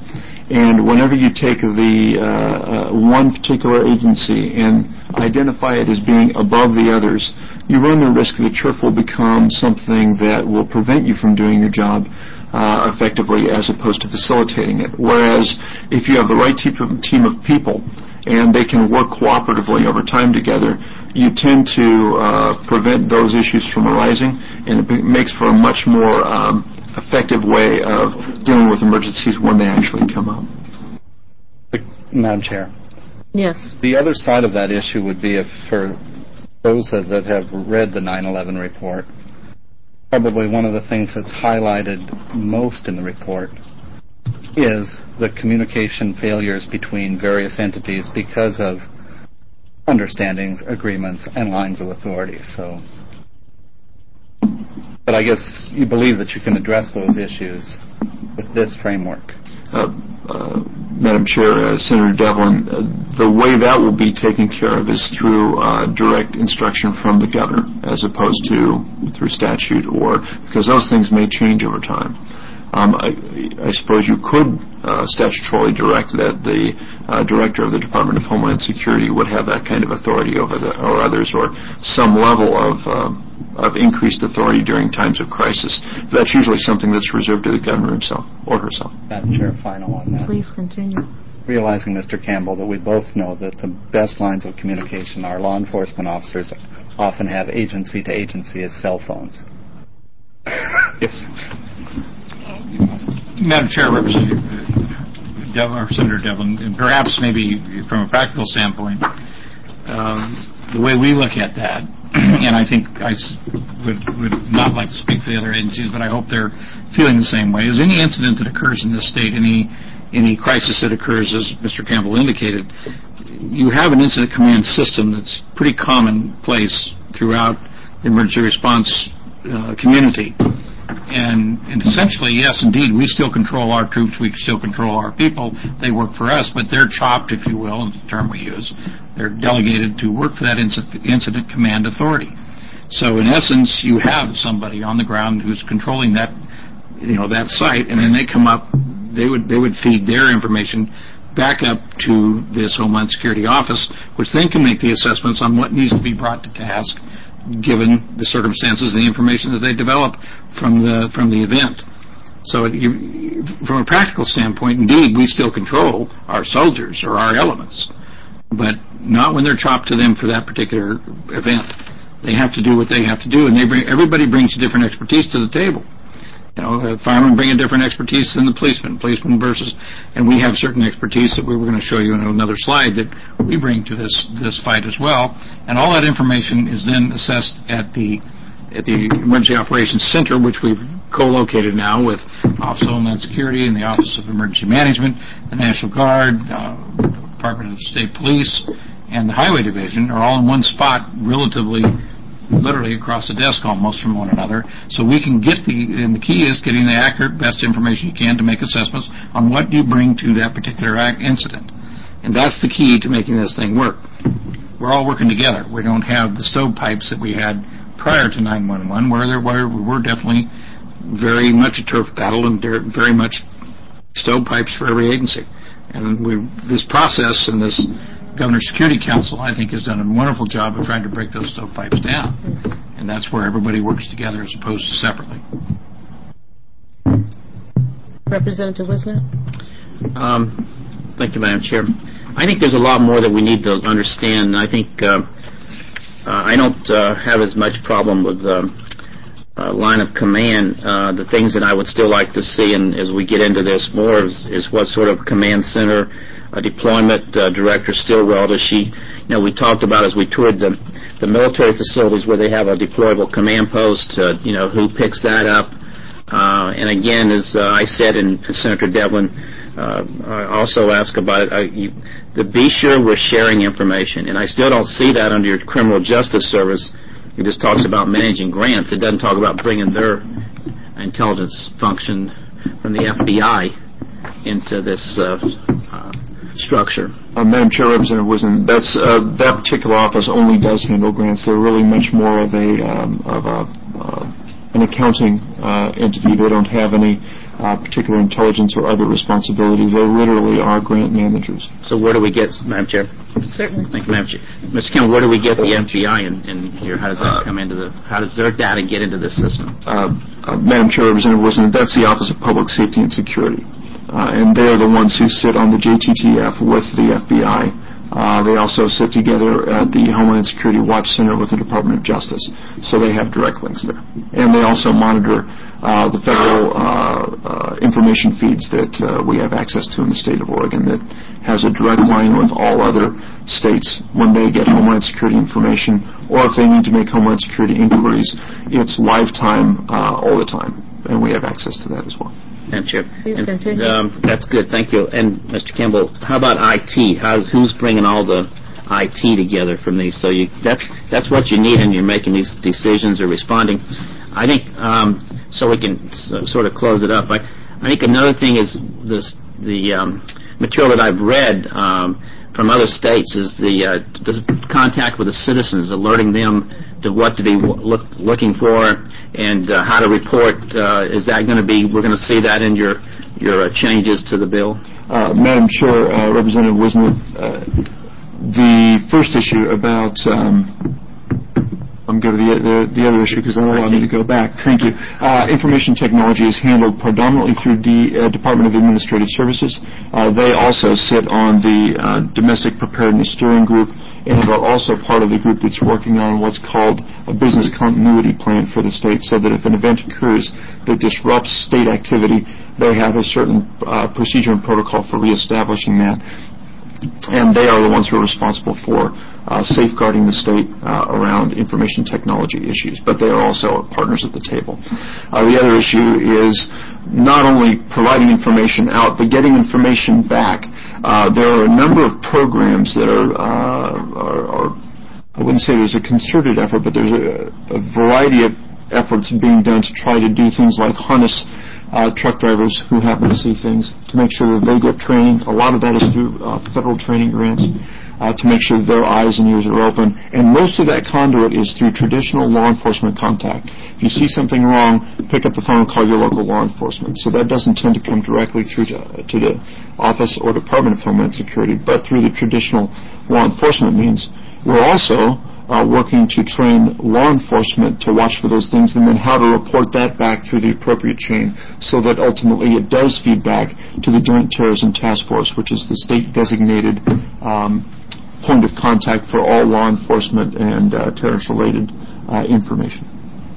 And whenever you take the uh, uh, one particular agency and identify it as being above the others, you run the risk that turf will become something that will prevent you from doing your job uh, effectively as opposed to facilitating it. Whereas if you have the right team of, team of people and they can work cooperatively over time together, you tend to uh, prevent those issues from arising, and it makes for a much more um, effective way of dealing with emergencies when they actually come up. Madam Chair. Yes. The other side of that issue would be if, for those that, that have read the nine eleven report, probably one of the things that's highlighted most in the report is the communication failures between various entities because of understandings, agreements, and lines of authority. So, but I guess you believe that you can address those issues with this framework. Uh, uh, Madam Chair, uh, Senator Devlin, uh, the way that will be taken care of is through uh, direct instruction from the governor, as opposed to through statute, or because those things may change over time. Um, I, I suppose you could uh, statutorily direct that the uh, director of the Department of Homeland Security would have that kind of authority over the, or others, or some level of um, of increased authority during times of crisis. That's usually something that's reserved to the governor himself or herself. Madam Chair, final on that. Please continue. Realizing, Mister Campbell, that we both know that the best lines of communication, our law enforcement officers often have agency to agency as cell phones. Yes. Madam Chair, Representative Devlin, or Senator Devlin, and perhaps maybe from a practical standpoint, um, the way we look at that, and I think I would, would not like to speak for the other agencies, but I hope they're feeling the same way, is any incident that occurs in this state, any any crisis that occurs, as Mister Campbell indicated, you have an incident command system that's pretty commonplace throughout the emergency response uh, community. And, and essentially, yes, indeed, we still control our troops, we still control our people, they work for us, but they're chopped, if you will, is the term we use. They're delegated to work for that incident, incident command authority. So in essence, you have somebody on the ground who's controlling that, you know, that site, and then they come up, they would, they would feed their information back up to this Homeland Security office, which then can make the assessments on what needs to be brought to task, given the circumstances and the information that they develop from the from the event. So you, from a practical standpoint, indeed, we still control our soldiers or our elements, but not when they're chopped to them for that particular event. They have to do what they have to do, and they bring, everybody brings different expertise to the table. You know, uh, firemen bring a different expertise than the policemen, policemen versus, and we have certain expertise that we were going to show you in another slide that we bring to this this fight as well. And all that information is then assessed at the at the Emergency Operations Center, which we've co-located now with Office of Homeland Security and the Office of Emergency Management, the National Guard, uh, Department of State Police, and the Highway Division are all in one spot, relatively. Literally across the desk almost from one another, so we can get the, and the key is getting the accurate, best information you can to make assessments on what you bring to that particular incident. And that's the key to making this thing work. We're all working together. We don't have the stovepipes that we had prior to nine one one, where there were, we were definitely very much a turf battle and very much stovepipes for every agency. And we, this process and this Governor's Security Council, I think, has done a wonderful job of trying to break those stovepipes down. And that's where everybody works together as opposed to separately. Representative Wisnett? Um, thank you, Madam Chair. I think there's a lot more that we need to understand. I think uh, uh, I don't uh, have as much problem with um, uh, line of command. Uh, the things that I would still like to see, and as we get into this more, is, is what sort of command center uh, deployment uh, director Stillwell does she, you know, we talked about as we toured the, the military facilities where they have a deployable command post, uh, you know, who picks that up. Uh, and again, as uh, I said, and Senator Devlin uh, I also asked about it, I, you, to be sure we're sharing information. And I still don't see that under your Criminal Justice Service. It just talks about managing grants. It doesn't talk about bringing their intelligence function from the F B I into this uh, uh, structure. Uh, Madam Chair, Representative Wisdom, that's uh, that particular office only does handle grants. They're really much more of a um, of a uh, an accounting uh, entity. They don't have any uh, particular intelligence or other responsibilities. They literally are grant managers. So where do we get, Madam Chair? Certainly. Thank you, Madam Chair. Mister Campbell, where do we get the F B I in, in here? How does that come into the, how does their data get into this system? Uh, uh, Madam Chair, Representative Wisner, that's the Office of Public Safety and Security. Uh, and they're the ones who sit on the J T T F with the F B I. Uh, they also sit together at the Homeland Security Watch Center with the Department of Justice, so they have direct links there. And they also monitor uh, the federal uh, uh, information feeds that uh, we have access to in the state of Oregon that has a direct line with all other states when they get Homeland Security information, or if they need to make Homeland Security inquiries, it's lifetime uh, all the time, and we have access to that as well. Madam Chair. Please and, continue. Um, that's good. Thank you. And Mister Campbell, how about I T? How's, who's bringing all the I T together from these? So you, that's that's what you need, and you're making these decisions or responding. I think um, so. We can so, sort of close it up. I, I think another thing is this the um, material that I've read um, from other states is the, uh, the contact with the citizens, alerting them to what to be look, looking for and uh, how to report. Uh, is that going to be, we're going to see that in your your uh, changes to the bill? Uh, Madam Chair, uh, Representative Wisner, uh, the first issue about, um, I'm going to the, the, the other issue because I don't allow me to go back. Thank you. Uh, information technology is handled predominantly through the uh, Department of Administrative Services. Uh, they also sit on the uh, Domestic Preparedness Steering Group, and are also part of the group that's working on what's called a business continuity plan for the state, so that if an event occurs that disrupts state activity, they have a certain uh, procedure and protocol for reestablishing that. And they are the ones who are responsible for uh, safeguarding the state uh, around information technology issues, but they are also partners at the table. Uh, the other issue is not only providing information out, but getting information back. Uh, there are a number of programs that are, uh, are, are, I wouldn't say there's a concerted effort, but there's a, a variety of efforts being done to try to do things like harness uh, truck drivers who happen to see things, to make sure that they get training. A lot of that is through uh, federal training grants, uh, to make sure that their eyes and ears are open. And most of that conduit is through traditional law enforcement contact. If you see something wrong, pick up the phone and call your local law enforcement. So that doesn't tend to come directly through to, to the Office or Department of Homeland Security, but through the traditional law enforcement means. We're also uh, working to train law enforcement to watch for those things, and then how to report that back through the appropriate chain, so that ultimately it does feed back to the Joint Terrorism Task Force, which is the state-designated um, point of contact for all law enforcement and uh, terrorist-related uh, information.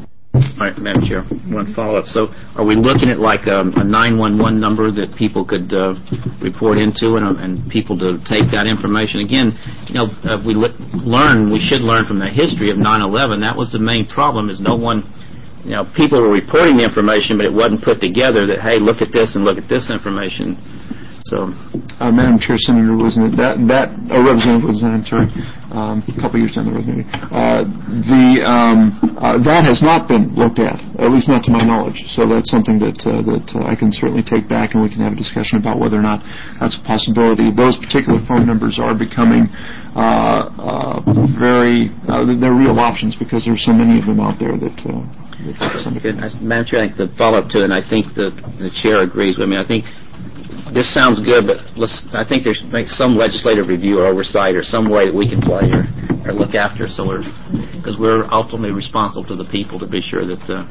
All right, Madam Chair, one follow-up. So are we looking at like a, a nine one one number that people could uh, report into and, uh, and people to take that information? Again, you know, if we le- learn, we should learn from the history of nine eleven. That was the main problem, is no one, you know, people were reporting the information, but it wasn't put together that, hey, look at this and look at this information. So, uh, Madam Chair, Senator, wasn't it that that uh, Representative Wisner, I'm sorry, um, a couple years down the road maybe. Uh, the um, uh, that has not been looked at, at least not to my knowledge. So that's something that uh, that uh, I can certainly take back, and we can have a discussion about whether or not that's a possibility. Those particular phone numbers are becoming uh, uh, very uh, they're real options because there's so many of them out there that. Uh, Good. Madam Chair, I think the follow-up to it, and I think the the chair agrees with me. I think. This sounds good, but let's, I think there's some legislative review or oversight or some way that we can play or, or look after, so we're, because we're ultimately responsible to the people to be sure that uh,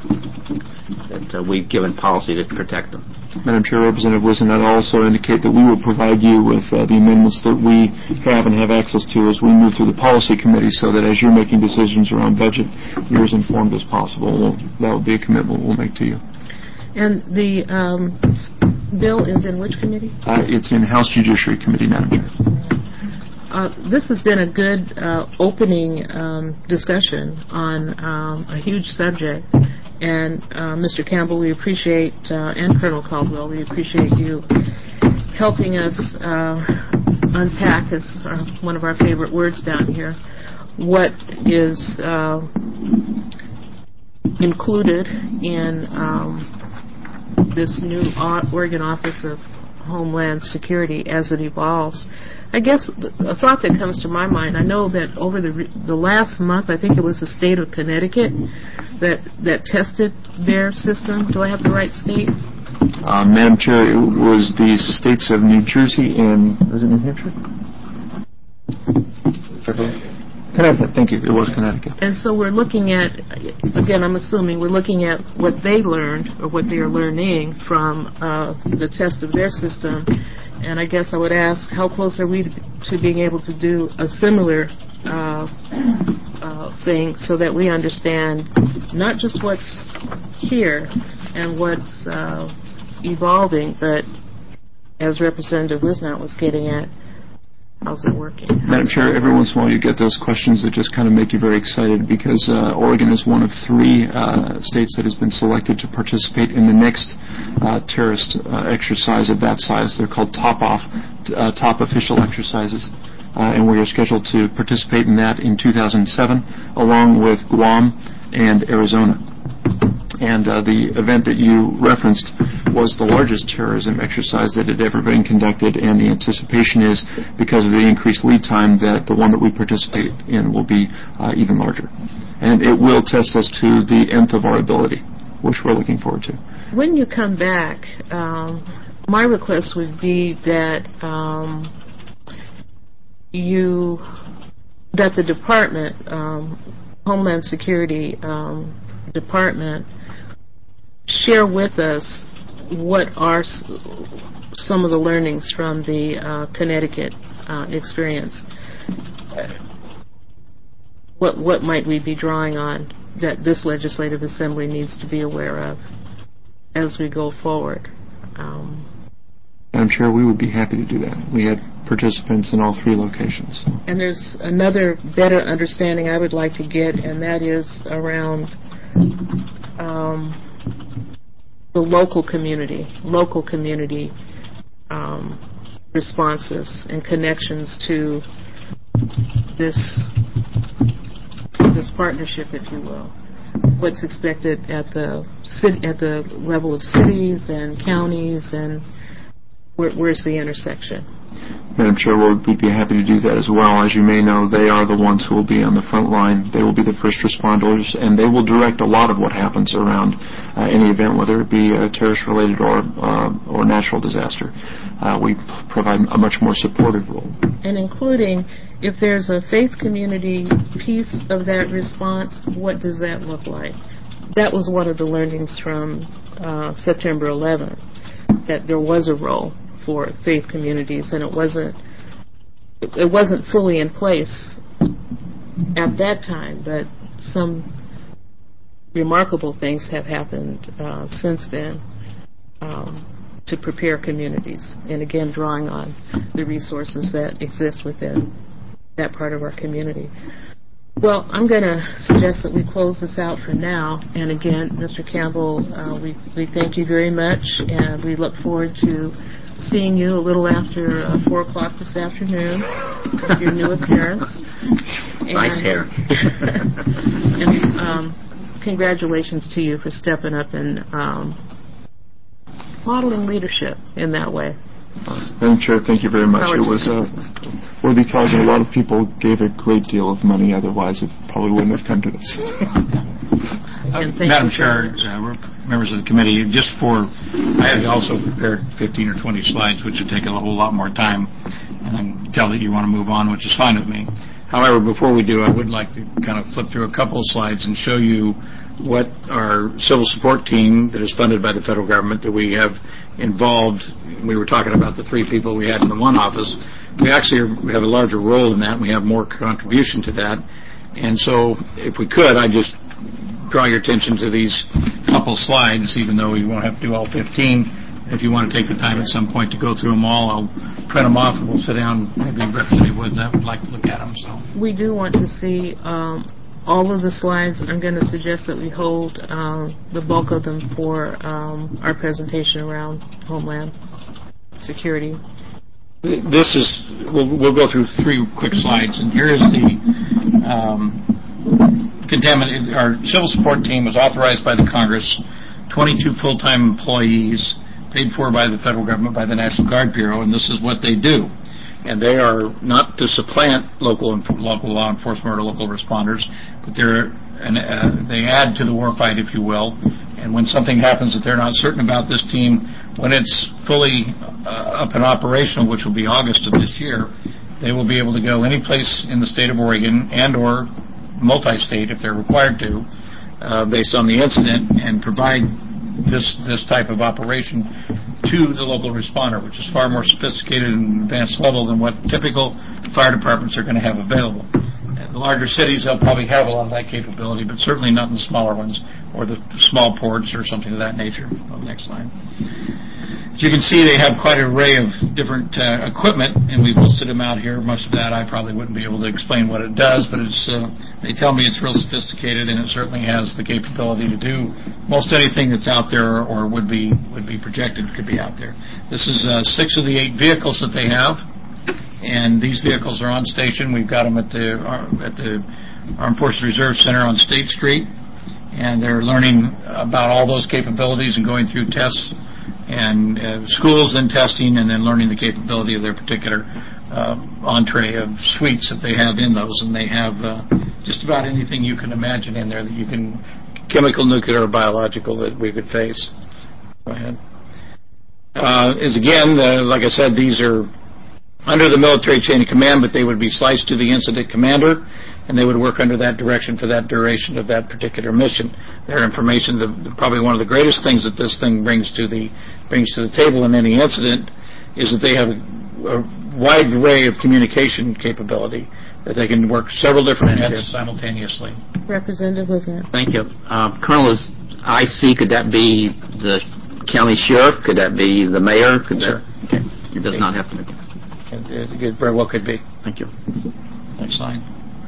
that uh, we've given policy to protect them. Madam Chair, Representative Wisner, I'd also indicate that we will provide you with uh, the amendments that we have and have access to as we move through the policy committee, so that as you're making decisions around budget, you're as informed as possible. We'll, that will be a commitment we'll make to you. And the um, bill is in which committee? Uh, it's in House Judiciary Committee, Madam Chair. Uh, this has been a good uh, opening um, discussion on um, a huge subject. And uh, Mister Campbell, we appreciate, uh, and Colonel Caldwell, we appreciate you helping us uh, unpack, is uh, one of our favorite words down here, what is uh, included in um, this new Oregon Office of Homeland Security as it evolves. I guess a thought that comes to my mind, I know that over the re- the last month, I think it was the state of Connecticut, that that tested their system. Do I have the right state? Uh, Madam Chair, it was the states of New Jersey and, was it New Hampshire? Connecticut, thank you. It was Connecticut. And so we're looking at, again, I'm assuming we're looking at what they learned or what they are learning from uh, the test of their system. And I guess I would ask, how close are we to, to being able to do a similar uh, uh, thing so that we understand not just what's here and what's uh, evolving, but as Representative Wisnott was getting at, how's it working? How's Madam Chair, every once in a while you get those questions that just kind of make you very excited because uh, Oregon is one of three uh, states that has been selected to participate in the next uh, terrorist uh, exercise of that size. They're called top-off, uh, top official exercises, uh, and we are scheduled to participate in that in two thousand seven, along with Guam and Arizona. And uh, the event that you referenced was the largest terrorism exercise that had ever been conducted, and the anticipation is, because of the increased lead time, that the one that we participate in will be uh, even larger. And it will test us to the nth of our ability, which we're looking forward to. When you come back, um, my request would be that um, you, that the department, um, Homeland Security um, Department, share with us what are s- some of the learnings from the uh, Connecticut uh, experience. What what might we be drawing on that this legislative assembly needs to be aware of as we go forward? Um, I'm sure we would be happy to do that. We had participants in all three locations. And there's another better understanding I would like to get, and that is around um, the local community, local community um, responses and connections to this this partnership, if you will. What's expected at the city, at the level of cities and counties, and where, where's the intersection? Madam Chair, we'd be happy to do that as well. As you may know, they are the ones who will be on the front line. They will be the first responders, and they will direct a lot of what happens around uh, any event, whether it be uh, terrorist-related or uh, or natural disaster. Uh, we p- provide a much more supportive role. And including, if there's a faith community piece of that response, what does that look like? That was one of the learnings from uh, September eleventh, that there was a role for faith communities, and it wasn't it wasn't fully in place at that time, but some remarkable things have happened uh, since then um, to prepare communities, and again drawing on the resources that exist within that part of our community. Well, I'm going to suggest that we close this out for now. And again, Mister Campbell, uh, we, we thank you very much, and we look forward to seeing you a little after uh, four o'clock this afternoon with your new appearance. Nice and, hair. and um, congratulations to you for stepping up and um, modeling leadership in that way. Madam Chair, thank you very much. Howard. It was a worthy cause, and a lot of people gave a great deal of money. Otherwise, it probably wouldn't have come to this. And thank Madam you Chair, very much. uh, members of the committee, just for, I had also prepared fifteen or twenty slides, which would take a whole lot more time, and I can tell that you want to move on, which is fine with me. However, before we do, I would like to kind of flip through a couple of slides and show you what our civil support team that is funded by the federal government that we have involved. We were talking about the three people we had in the one office. We actually are, we have a larger role in that. We have more contribution to that. And so if we could, I'd just draw your attention to these couple slides, even though we won't have to do all fifteen. If you want to take the time at some point to go through them all, I'll print them off and we'll sit down. Maybe Representative Wisnott would like to look at them. So We do want to see um, all of the slides. I'm going to suggest that we hold um, the bulk of them for um, our presentation around Homeland Security. this is, we'll, we'll go through three quick slides, and here is the um, contaminated, our civil support team was authorized by the Congress, twenty-two full-time employees, paid for by the federal government, by the National Guard Bureau, and this is what they do. and they are not to supplant local local law enforcement or local responders, but they're and uh, they add to the warfight, if you will. And when something happens that they're not certain about, this team, when it's fully uh, up and operational, which will be August of this year, they will be able to go any place in the state of Oregon and or multi-state if they're required to, uh, based on the incident, and provide this this type of operation to the local responder, which is far more sophisticated and advanced level than what typical fire departments are going to have available. In the larger cities, they'll probably have a lot of that capability, but certainly not in the smaller ones or the small ports or something of that nature. On the next slide. As you can see, they have quite an array of different uh, equipment, and we've listed them out here. Most of that I probably wouldn't be able to explain what it does, but it's uh, they tell me it's real sophisticated, and it certainly has the capability to do most anything that's out there or would be would be projected could be out there. This is uh, six of the eight vehicles that they have, and these vehicles are on station. We've got them at the at the Armed Forces Reserve Center on State Street, and they're learning about all those capabilities and going through tests and uh, schools and testing, and then learning the capability of their particular uh, entree of suites that they have in those. And they have uh, just about anything you can imagine in there that you can, chemical, nuclear, or biological, that we could face. Go ahead. Uh, is again, uh, like I said, these are under the military chain of command, but they would be sliced to the incident commander, and they would work under that direction for that duration of that particular mission. Their information, the, probably one of the greatest things that this thing brings to the brings to the table in any incident, is that they have a, a wide array of communication capability, that they can work several different heads simultaneously. Representative Wisner. Thank you. Uh, Colonel, is I C, could that be the county sheriff? Could that be the mayor? Could Sure. That, okay. It does not have to be. It, it very well could be. Thank you. Next slide.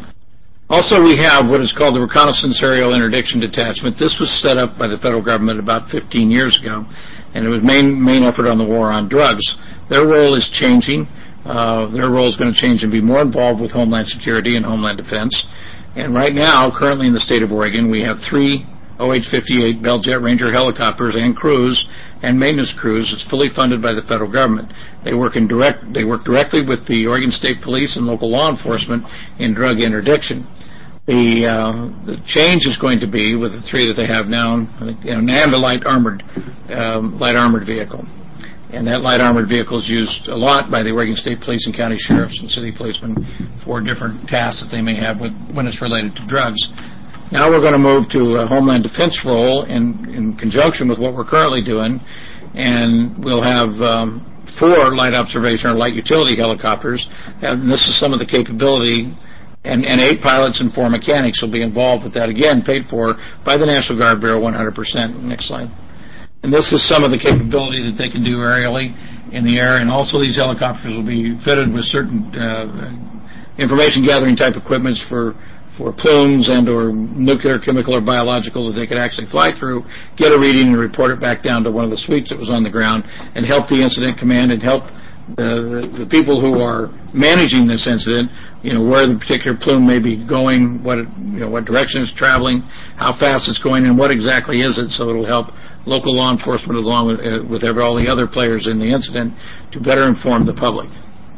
Also, we have what is called the Reconnaissance Aerial Interdiction Detachment. This was set up by the federal government about fifteen years ago, and it was main main effort on the war on drugs. Their role is changing. Uh, their role is going to change and be more involved with Homeland Security and Homeland Defense. And right now, currently in the state of Oregon, we have three O H fifty-eight Bell Jet Ranger helicopters and crews and maintenance crews. It's fully funded by the federal government. They work in direct. They work directly with the Oregon State Police and local law enforcement in drug interdiction. The, uh, the change is going to be with the three that they have now, you know, and a light armored, um, light armored vehicle. And that light armored vehicle is used a lot by the Oregon State Police and county sheriffs and city policemen for different tasks that they may have with, when it's related to drugs. Now we're going to move to a Homeland Defense role in, in conjunction with what we're currently doing, and we'll have um, four light observation or light utility helicopters. And this is some of the capability. And, and eight pilots and four mechanics will be involved with that, again, paid for by the National Guard Bureau one hundred percent. Next slide. And this is some of the capability that they can do aerially in the air, and also these helicopters will be fitted with certain uh, information gathering type equipments for, for plumes and or nuclear, chemical, or biological that they could actually fly through, get a reading, and report it back down to one of the suites that was on the ground, and help the incident command and help The, the, the people who are managing this incident, you know, where the particular plume may be going, what it, you know, what direction it's traveling, how fast it's going, and what exactly is it, so it'll help local law enforcement along with, uh, with all the other players in the incident to better inform the public.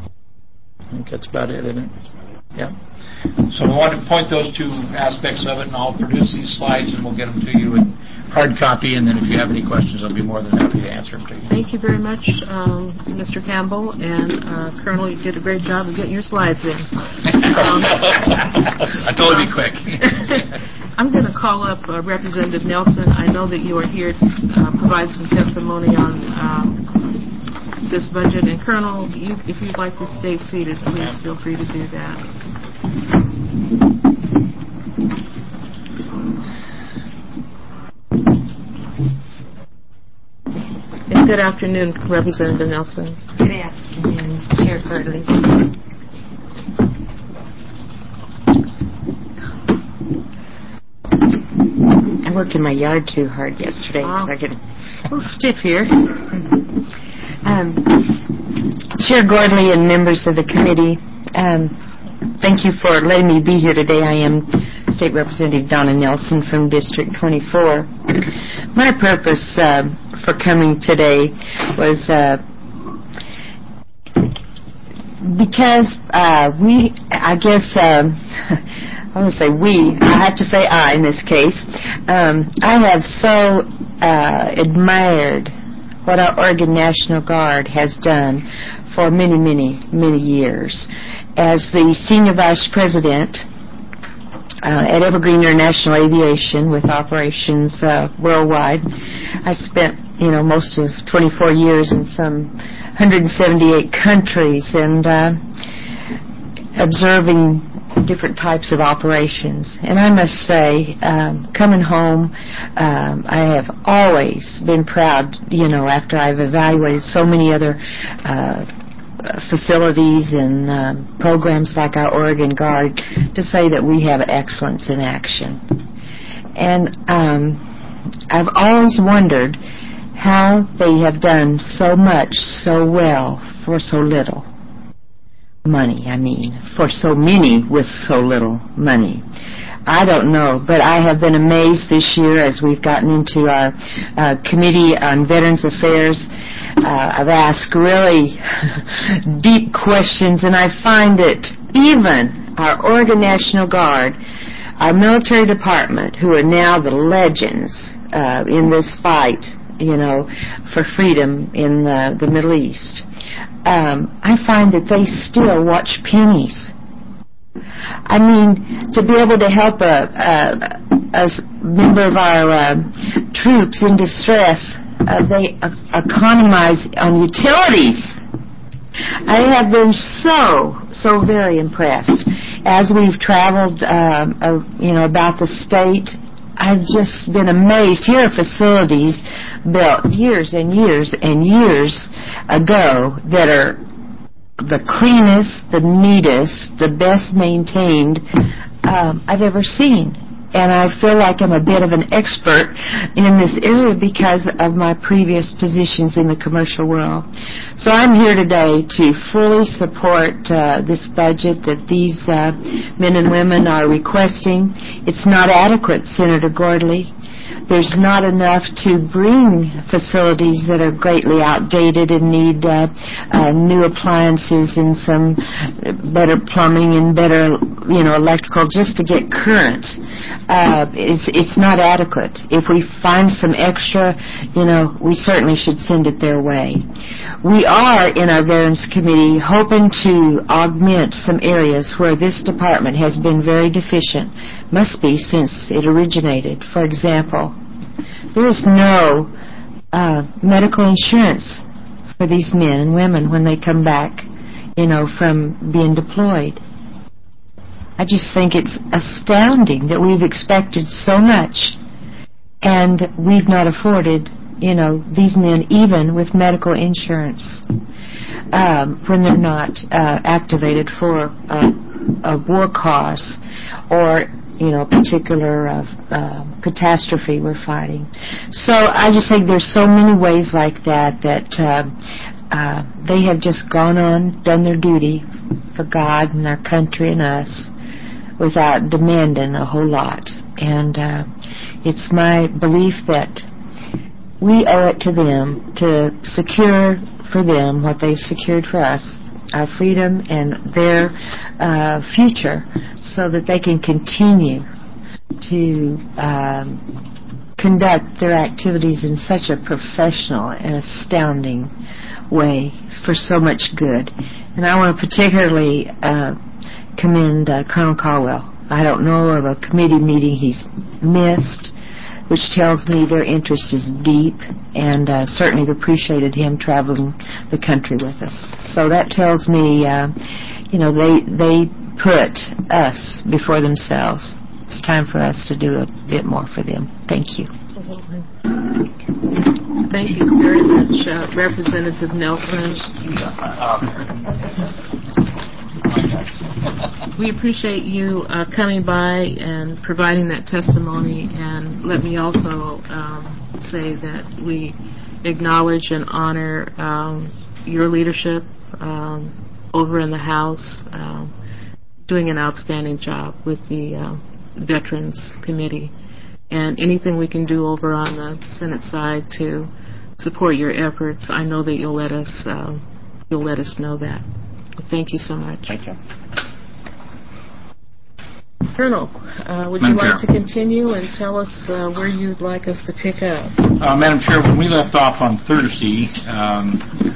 I think that's about it, isn't it? Yeah. So we want to point those two aspects of it, and I'll produce these slides, and we'll get them to you in hard copy, and then if you have any questions, I'll be more than happy to answer them to you. Thank you very much, um, Mister Campbell, and uh, Colonel, you did a great job of getting your slides in. Um, I told you to be quick. I'm going to call up uh, Representative Nelson. I know that you are here to uh, provide some testimony on um, this budget, and Colonel, you, if you'd like to stay seated, please feel free to do that. And good afternoon, Representative Nelson. Good afternoon, Chair Gardley. I worked in my yard too hard yesterday, wow. so I get a little stiff here. Um, Chair Gardley and members of the committee, um, thank you for letting me be here today. I am State Representative Donna Nelson from District twenty-four. My purpose uh, for coming today was uh, because uh, we, I guess, um, I want to say we, I have to say I in this case, um, I have so uh, admired what our Oregon National Guard has done for many, many, many years. As the Senior Vice President uh, at Evergreen International Aviation with operations uh, worldwide, I spent, you know, most of twenty-four years in some one hundred seventy-eight countries and uh, observing different types of operations. And I must say, um, coming home, um, I have always been proud, you know, after I've evaluated so many other uh, facilities and um, programs like our Oregon Guard, to say that we have excellence in action. And um, I've always wondered how they have done so much so well for so little money, I mean, for so many with so little money. I don't know, but I have been amazed this year as we've gotten into our uh, Committee on Veterans Affairs. Uh, I've asked really deep questions, and I find that even our Oregon National Guard, our military department, who are now the legends uh, in this fight, you know, for freedom in the, the Middle East, Um, I find that they still watch pennies. I mean, to be able to help a, a, a member of our uh, troops in distress, uh, they uh, economize on utilities. I have been so, so very impressed. As we've traveled, um, uh, you know, about the state, I've just been amazed. Here are facilities built years and years and years ago that are the cleanest, the neatest, the best maintained um, I've ever seen. And I feel like I'm a bit of an expert in this area because of my previous positions in the commercial world. So I'm here today to fully support uh, this budget that these uh, men and women are requesting. It's not adequate, Senator Gordley. There's not enough to bring facilities that are greatly outdated and need uh, uh, new appliances and some better plumbing and better, you know, electrical just to get current. Uh, it's it's not adequate. If we find some extra, you know, we certainly should send it their way. We are, in our Veterans Committee, hoping to augment some areas where this department has been very deficient. Must be since it originated. For example, there is no uh, medical insurance for these men and women when they come back, you know, from being deployed. I just think it's astounding that we've expected so much and we've not afforded, you know, these men even with medical insurance um, when they're not uh, activated for a, a war cause or, you know, particular uh, uh, catastrophe we're fighting. So I just think there's so many ways like that that uh, uh, they have just gone on, done their duty for God and our country and us without demanding a whole lot. And uh, it's my belief that we owe it to them to secure for them what they've secured for us, our freedom and their uh, future, so that they can continue to um, conduct their activities in such a professional and astounding way for so much good. And I want to particularly uh, commend uh, Colonel Caldwell. I don't know of a committee meeting he's missed, which tells me their interest is deep, and uh, certainly appreciated him traveling the country with us. So that tells me, uh, you know, they they put us before themselves. It's time for us to do a bit more for them. Thank you. Absolutely. Thank you very much, uh, Representative Nelson. We appreciate you uh, coming by and providing that testimony, and let me also um, say that we acknowledge and honor um, your leadership um, over in the House, um, doing an outstanding job with the uh, Veterans Committee, and anything we can do over on the Senate side to support your efforts, I know that you'll let us uh, you'll let us know that. Thank you so much. Thank you. Colonel, uh, would Madam you like Chair. to continue and tell us uh, where you'd like us to pick up? Uh, Madam Chair, when we left off on Thursday, um,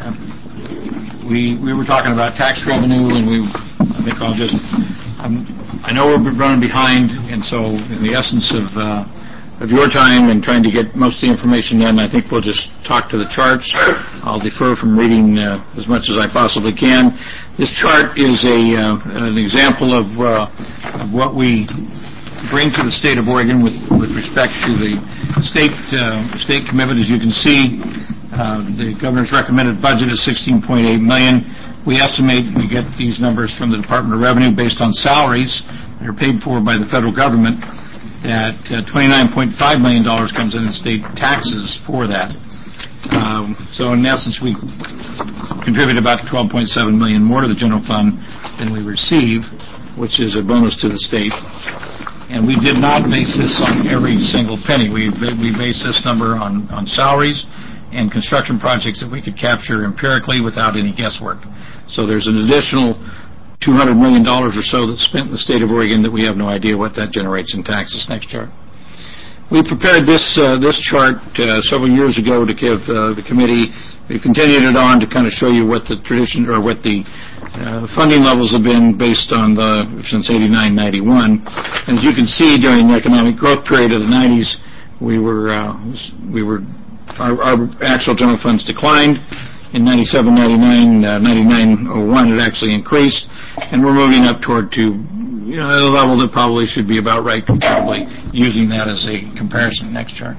we we were talking about tax revenue, and we, I think I'll just, um, I know we're running behind, and so in the essence of uh, of your time and trying to get most of the information in, I think we'll just talk to the charts. I'll defer from reading uh, as much as I possibly can. This chart is a uh, an example of, uh, of what we bring to the state of Oregon with, with respect to the state uh, state commitment. As you can see, uh, the governor's recommended budget is sixteen point eight million dollars. We estimate we get these numbers from the Department of Revenue based on salaries that are paid for by the federal government. That uh, twenty-nine point five million dollars comes in in state taxes for that. Um, so in essence, we contribute about twelve point seven million dollars more to the general fund than we receive, which is a bonus to the state. And we did not base this on every single penny. We we based this number on, on salaries and construction projects that we could capture empirically without any guesswork. So there's an additional two hundred million dollars or so that's spent in the state of Oregon that we have no idea what that generates in taxes. Next chart. We prepared this uh, this chart uh, several years ago to give uh, the committee. We continued it on to kind of show you what the tradition or what the uh, funding levels have been based on the since eighty-nine ninety-one. And as you can see, during the economic growth period of the nineties, we were uh, we were our, our actual general funds declined. In ninety-seven ninety-nine, uh, ninety-nine oh one, it actually increased, and we're moving up toward to you know a level that probably should be about right, probably using that as a comparison. Next chart.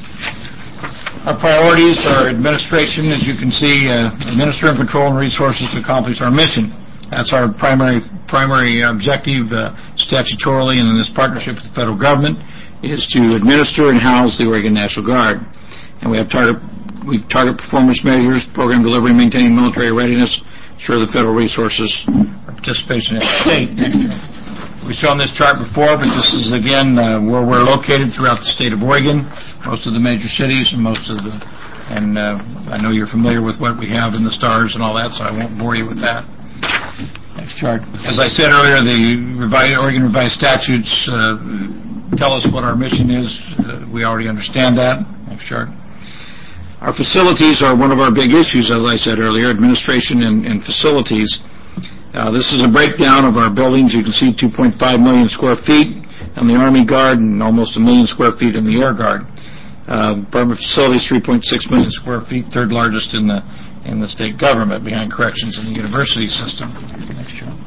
Our priorities are administration, as you can see, uh, administer and control and resources to accomplish our mission. That's our primary primary objective uh, statutorily and in this partnership with the federal government is to administer and house the Oregon National Guard. And we have target we target performance measures, program delivery, maintaining military readiness, ensure the federal resources or participation in the state. We've shown this chart before, but this is again uh, where we're located throughout the state of Oregon, most of the major cities and most of the, and uh, I know you're familiar with what we have in the stars and all that, so I won't bore you with that. Next chart. As I said earlier, the revised, Oregon revised statutes uh, tell us what our mission is. Uh, we already understand that. Next chart. Our facilities are one of our big issues, as I said earlier, administration and, and facilities. Uh, this is a breakdown of our buildings. You can see two point five million square feet in the Army Guard and almost a million square feet in the Air Guard. Uh, Department of Facilities, three point six million square feet, third largest in the in the state government, behind corrections in the university system. Next chart.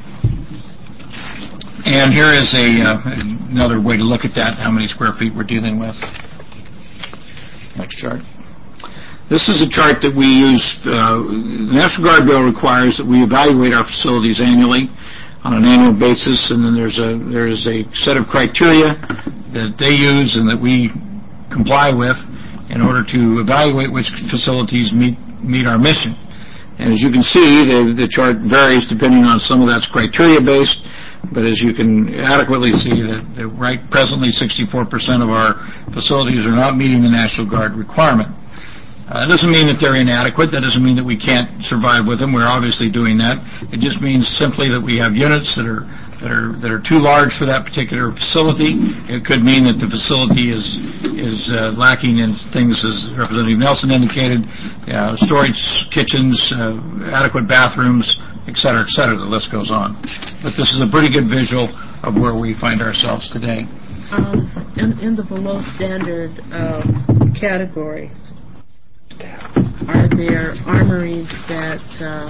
And here is a uh, another way to look at that, how many square feet we're dealing with. Next chart. This is a chart that we use. Uh, the National Guard bill requires that we evaluate our facilities annually on an annual basis, and then there's a there is a set of criteria that they use and that we comply with in order to evaluate which facilities meet meet our mission. And as you can see, the, the chart varies depending on some of that's criteria-based, but as you can adequately see, that, that right presently sixty-four percent of our facilities are not meeting the National Guard requirement. Uh, that doesn't mean that they're inadequate. That doesn't mean that we can't survive with them. We're obviously doing that. It just means simply that we have units that are that are that are too large for that particular facility. It could mean that the facility is is uh, lacking in things, as Representative Nelson indicated, uh, storage kitchens, uh, adequate bathrooms, et cetera, et cetera. The list goes on. But this is a pretty good visual of where we find ourselves today. Um, in, in the below standard uh, category, are there armories that uh,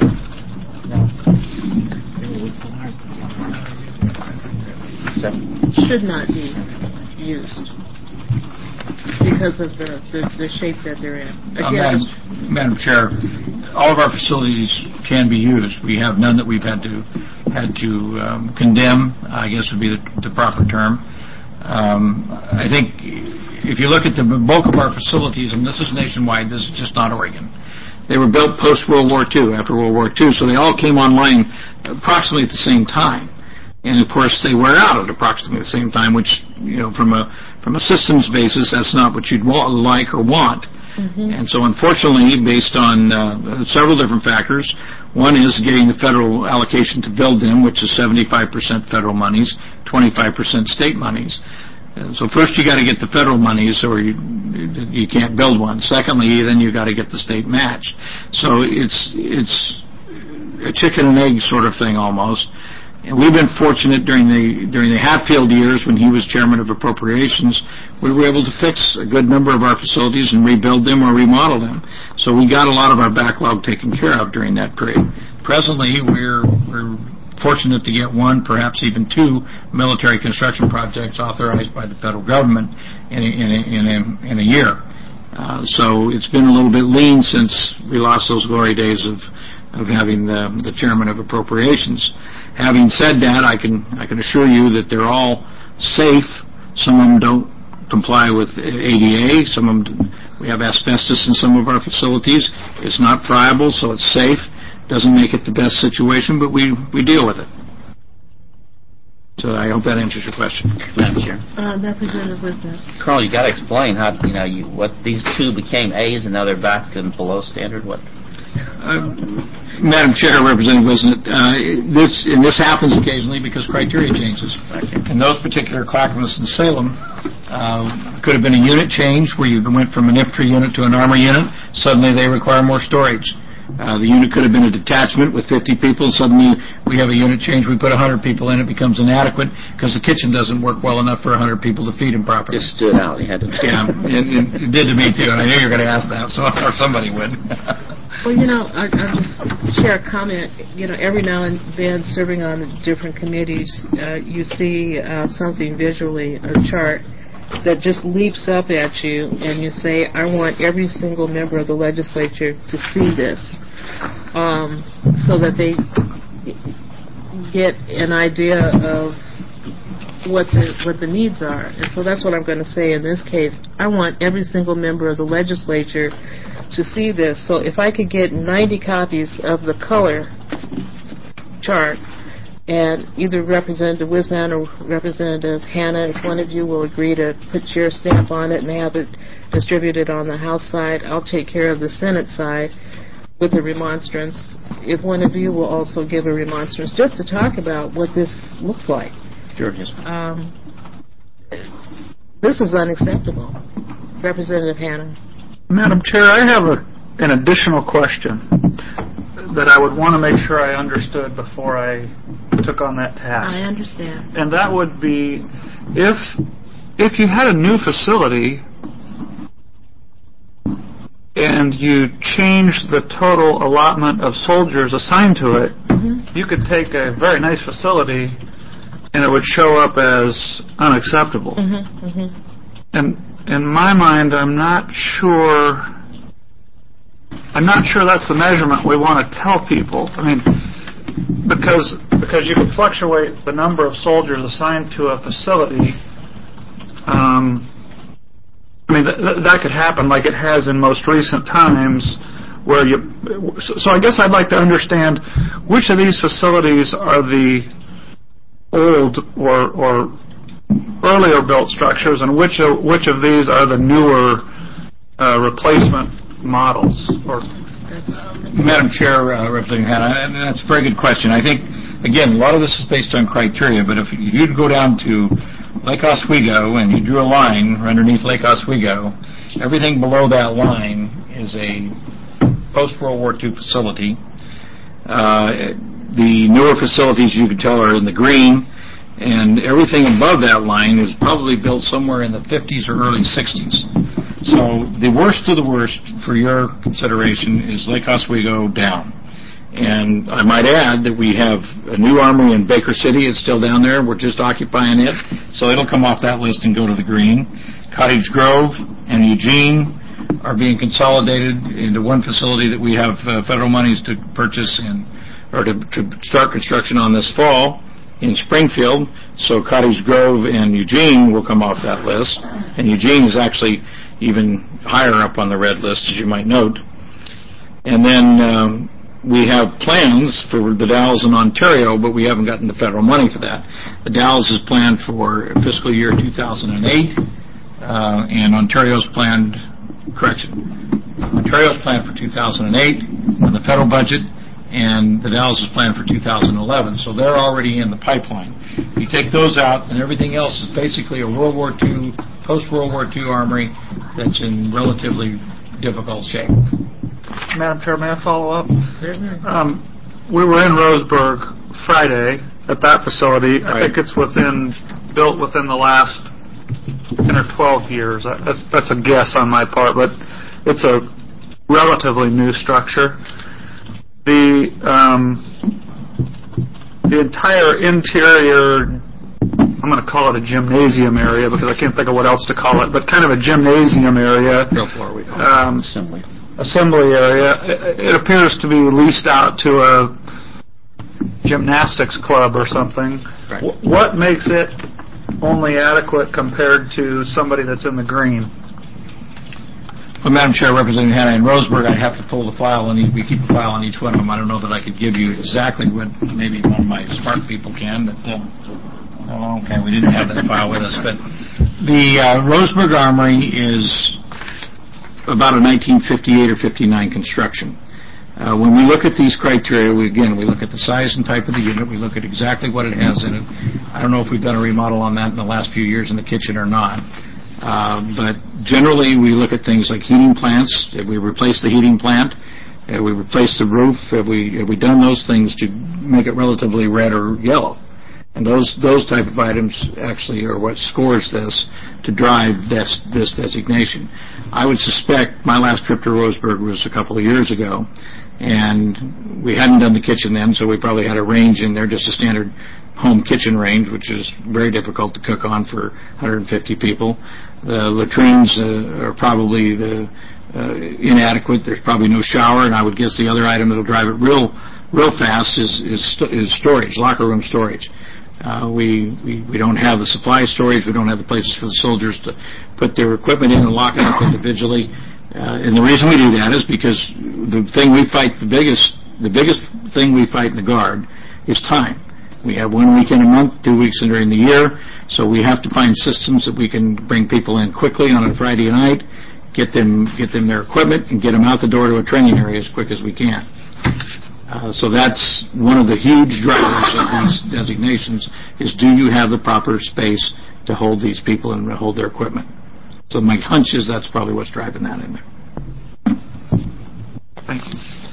should not be used because of the, the, the shape that they're in? Uh, Again, Madam, Madam Chair, all of our facilities can be used. We have none that we've had to had to um, condemn, I guess would be the, the proper term. Um, I think if you look at the bulk of our facilities, and this is nationwide, this is just not Oregon, they were built post-World War Two, after World War Two, so they all came online approximately at the same time. And, of course, they wear out at approximately the same time, which, you know, from a from a systems basis, that's not what you'd want, like or want. Mm-hmm. And so, unfortunately, based on uh, several different factors, One is getting the federal allocation to build them, which is seventy-five percent federal monies, twenty-five percent state monies. And so first you got to get the federal monies, or you you can't build one. Secondly, then you got to get the state match. So it's it's a chicken and egg sort of thing almost. And we've been fortunate during the during the Hatfield years when he was chairman of appropriations, we were able to fix a good number of our facilities and rebuild them or remodel them. So we got a lot of our backlog taken care of during that period. Presently, we're we're fortunate to get one, perhaps even two, military construction projects authorized by the federal government in a, in a, in a, in a year. Uh, so it's been a little bit lean since we lost those glory days of, of having the, the chairman of appropriations. Having said that, I can I can assure you that they're all safe. Some of them don't comply with A D A. Some of them, we have asbestos in some of our facilities. It's not friable, so it's safe. Doesn't make it the best situation, but we, we deal with it. So I hope that answers your question. Madam Chair. Uh, Representative Wisner. Carl, you got to explain how, you know, you, what these two became A's and now they're back to below standard. What? Uh, Madam Chair, Representative Wisner, uh, this and this happens occasionally because criteria changes. Okay. In those particular Clackamas and Salem, uh, could have been a unit change where you went from an infantry unit to an armor unit. Suddenly they require more storage. Uh, the unit could have been a detachment with fifty people. Suddenly we have a unit change. We put one hundred people in. It becomes inadequate because the kitchen doesn't work well enough for one hundred people to feed them properly. Just stood out. You had to. Yeah, it, it did to me too, and I knew you were going to ask that, so or somebody would. Well, you know, I, I'll just share a comment. You know, every now and then, serving on different committees, uh, you see uh, something visually, a chart, that just leaps up at you, and you say, I want every single member of the legislature to see this, um, so that they get an idea of what the what the needs are. And so that's what I'm going to say in this case. I want every single member of the legislature to see this. So if I could get ninety copies of the color chart, and either Representative Wisnan or Representative Hanna, if one of you will agree to put your stamp on it and have it distributed on the House side, I'll take care of the Senate side with a remonstrance. If one of you will also give a remonstrance, just to talk about what this looks like. Sure, yes. Um, this is unacceptable. Representative Hanna. Madam Chair, I have a, an additional question that I would want to make sure I understood before I took on that task. I understand. And that would be, if if you had a new facility and you changed the total allotment of soldiers assigned to it, Mm-hmm. you could take a very nice facility and it would show up as unacceptable. Mm-hmm. Mm-hmm. And in my mind, I'm not sure I'm not sure that's the measurement we want to tell people. I mean, because because you can fluctuate the number of soldiers assigned to a facility. Um, I mean, th- th- that could happen like it has in most recent times, where you. So, so I guess I'd like to understand which of these facilities are the old or or earlier built structures, and which of, which of these are the newer uh, replacement models. Or Madam Chair, uh, Representative Hanna, that's a very good question. I think, again, a lot of this is based on criteria, but if you'd go down to Lake Oswego and you drew a line underneath Lake Oswego, everything below that line is a post-World War Two facility. Uh, the newer facilities, you can tell, are in the green, and everything above that line is probably built somewhere in the fifties or early sixties. So the worst of the worst, for your consideration, is Lake Oswego down. And I might add that we have a new armory in Baker City. It's still down there. We're just occupying it. So it'll come off that list and go to the green. Cottage Grove and Eugene are being consolidated into one facility that we have uh, federal monies to purchase in, or to, to start construction on this fall in Springfield. So Cottage Grove and Eugene will come off that list. And Eugene is actually even higher up on the red list, as you might note. And then um, we have plans for the Dalles in Ontario, but we haven't gotten the federal money for that. The Dalles is planned for fiscal year two thousand eight, uh, and Ontario's planned, correction, Ontario's planned for two thousand eight on the federal budget, and the Dallas is planned for two thousand eleven, so they're already in the pipeline. If you take those out, then everything else is basically a World War Two, post-World War Two armory that's in relatively difficult shape. Madam Chair, may I follow up? Certainly. Um, we were in Roseburg Friday at that facility. I Right. think it's within built within the last ten or twelve years. That's that's a guess on my part, but it's a relatively new structure. The um, the entire interior, I'm going to call it a gymnasium area because I can't think of what else to call it, but kind of a gymnasium area. Ground floor, we call it. Um, Assembly. assembly area. It, it appears to be leased out to a gymnastics club or something. Right. Wh- what makes it only adequate compared to somebody that's in the green? Well, Madam Chair, Representative Hanna, in Roseburg, I'd have to pull the file, and we keep a file on each one of them. I don't know that I could give you exactly what maybe one of my smart people can, but, uh, oh, okay, we didn't have that file with us. But the uh, Roseburg Armory is about a nineteen fifty-eight or fifty-nine construction. Uh, when we look at these criteria, we, again, we look at the size and type of the unit. We look at exactly what it has in it. I don't know if we've done a remodel on that in the last few years in the kitchen or not. Uh, but generally, we look at things like heating plants. Have we replaced the heating plant? Have we replaced the roof? Have we have we done those things to make it relatively red or yellow? And those those type of items actually are what scores this to drive this this designation. I would suspect my last trip to Roseburg was a couple of years ago, and we hadn't done the kitchen then, so we probably had a range in there, just a standard home kitchen range, which is very difficult to cook on for one hundred fifty people. The latrines uh, are probably the, uh, inadequate. There's probably no shower, and I would guess the other item that'll drive it real real fast is is, st- is storage, locker room storage. Uh, we, we we don't have the supply storage. We don't have the places for the soldiers to put their equipment in and lock it up individually. Uh, and the reason we do that is because the thing we fight, the biggest the biggest thing we fight in the Guard is time. We have one weekend a month, two weeks during the year, so we have to find systems that we can bring people in quickly on a Friday night, get them get them their equipment, and get them out the door to a training area as quick as we can. Uh, so that's one of the huge drivers of these designations is do you have the proper space to hold these people and hold their equipment? So my hunch is that's probably what's driving that in there. Thank you.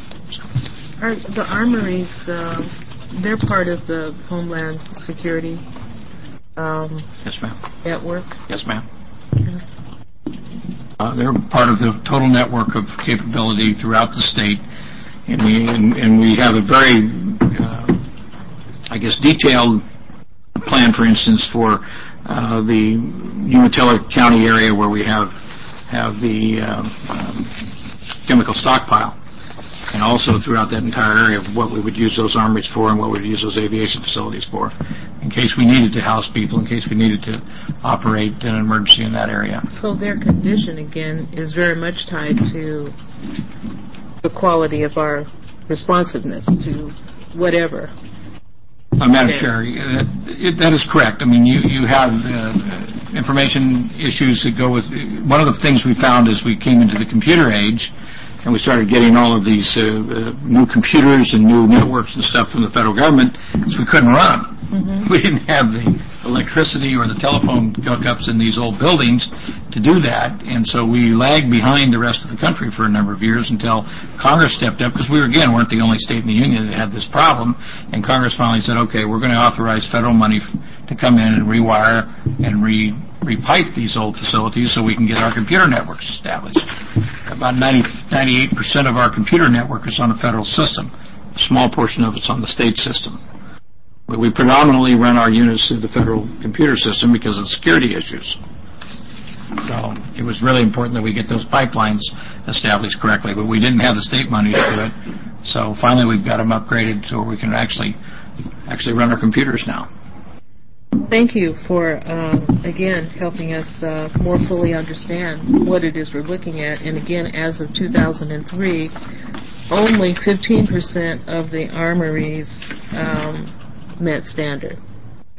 Are the armories, uh, they're part of the Homeland Security um, Yes, ma'am. network? Yes, ma'am. Uh, they're part of the total network of capability throughout the state. And we and, and we have a very, uh, I guess, detailed plan, for instance, for uh, the Umatilla County area where we have have the uh, um, chemical stockpile, and also throughout that entire area of what we would use those armories for and what we would use those aviation facilities for, in case we needed to house people, in case we needed to operate an emergency in that area. So their condition, again, is very much tied to the quality of our responsiveness to whatever. Uh, Madam Okay. Chair, uh, it, that is correct. I mean, you, you have uh, information issues that go with... One of the things we found as we came into the computer age, and we started getting all of these uh, uh, new computers and new networks and stuff from the federal government, is we couldn't run them. Mm-hmm. We didn't have the electricity or the telephone hookups in these old buildings to do that, and so we lagged behind the rest of the country for a number of years until Congress stepped up, because we, were, again, weren't the only state in the union that had this problem, and Congress finally said, okay, we're going to authorize federal money f- to come in and rewire and re repipe these old facilities so we can get our computer networks established. About ninety, ninety-eight percent of our computer network is on a federal system. A small portion of it's on the state system. But we predominantly run our units through the federal computer system because of the security issues. So it was really important that we get those pipelines established correctly, but we didn't have the state money to do it. So finally we've got them upgraded so we can actually actually run our computers now. Thank you for, uh, again, helping us uh, more fully understand what it is we're looking at. And again, as of two thousand three, only fifteen percent of the armories um, met standard.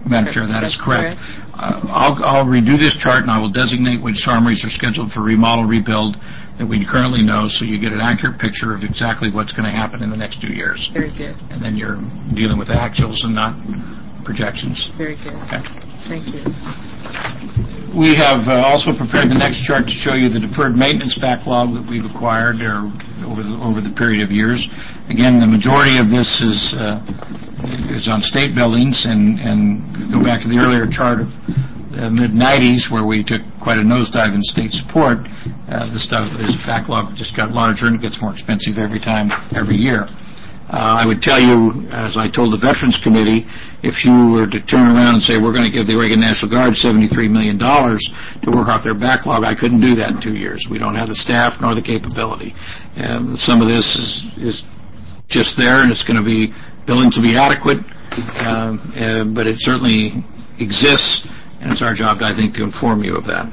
Madam Chair, that is That's correct. correct. Uh, I'll, I'll redo this chart, and I will designate which armories are scheduled for remodel, rebuild that we currently know, so you get an accurate picture of exactly what's going to happen in the next two years. Very good. And then you're dealing with actuals and not projections. Very good. Okay. Thank you. We have uh, also prepared the next chart to show you the deferred maintenance backlog that we've acquired or over the over the period of years. Again, the majority of this is uh, is on state buildings, and, and go back to the earlier chart of the mid nineties where we took quite a nosedive in state support. Uh, this stuff, this backlog just got larger and it gets more expensive every time, every year. Uh, I would tell you, as I told the Veterans Committee, if you were to turn around and say, we're going to give the Oregon National Guard seventy-three million dollars to work off their backlog, I couldn't do that in two years. We don't have the staff nor the capability. Um, some of this is, is just there, and it's going to be, billings will be adequate, uh, uh, but it certainly exists, and it's our job, I think, to inform you of that.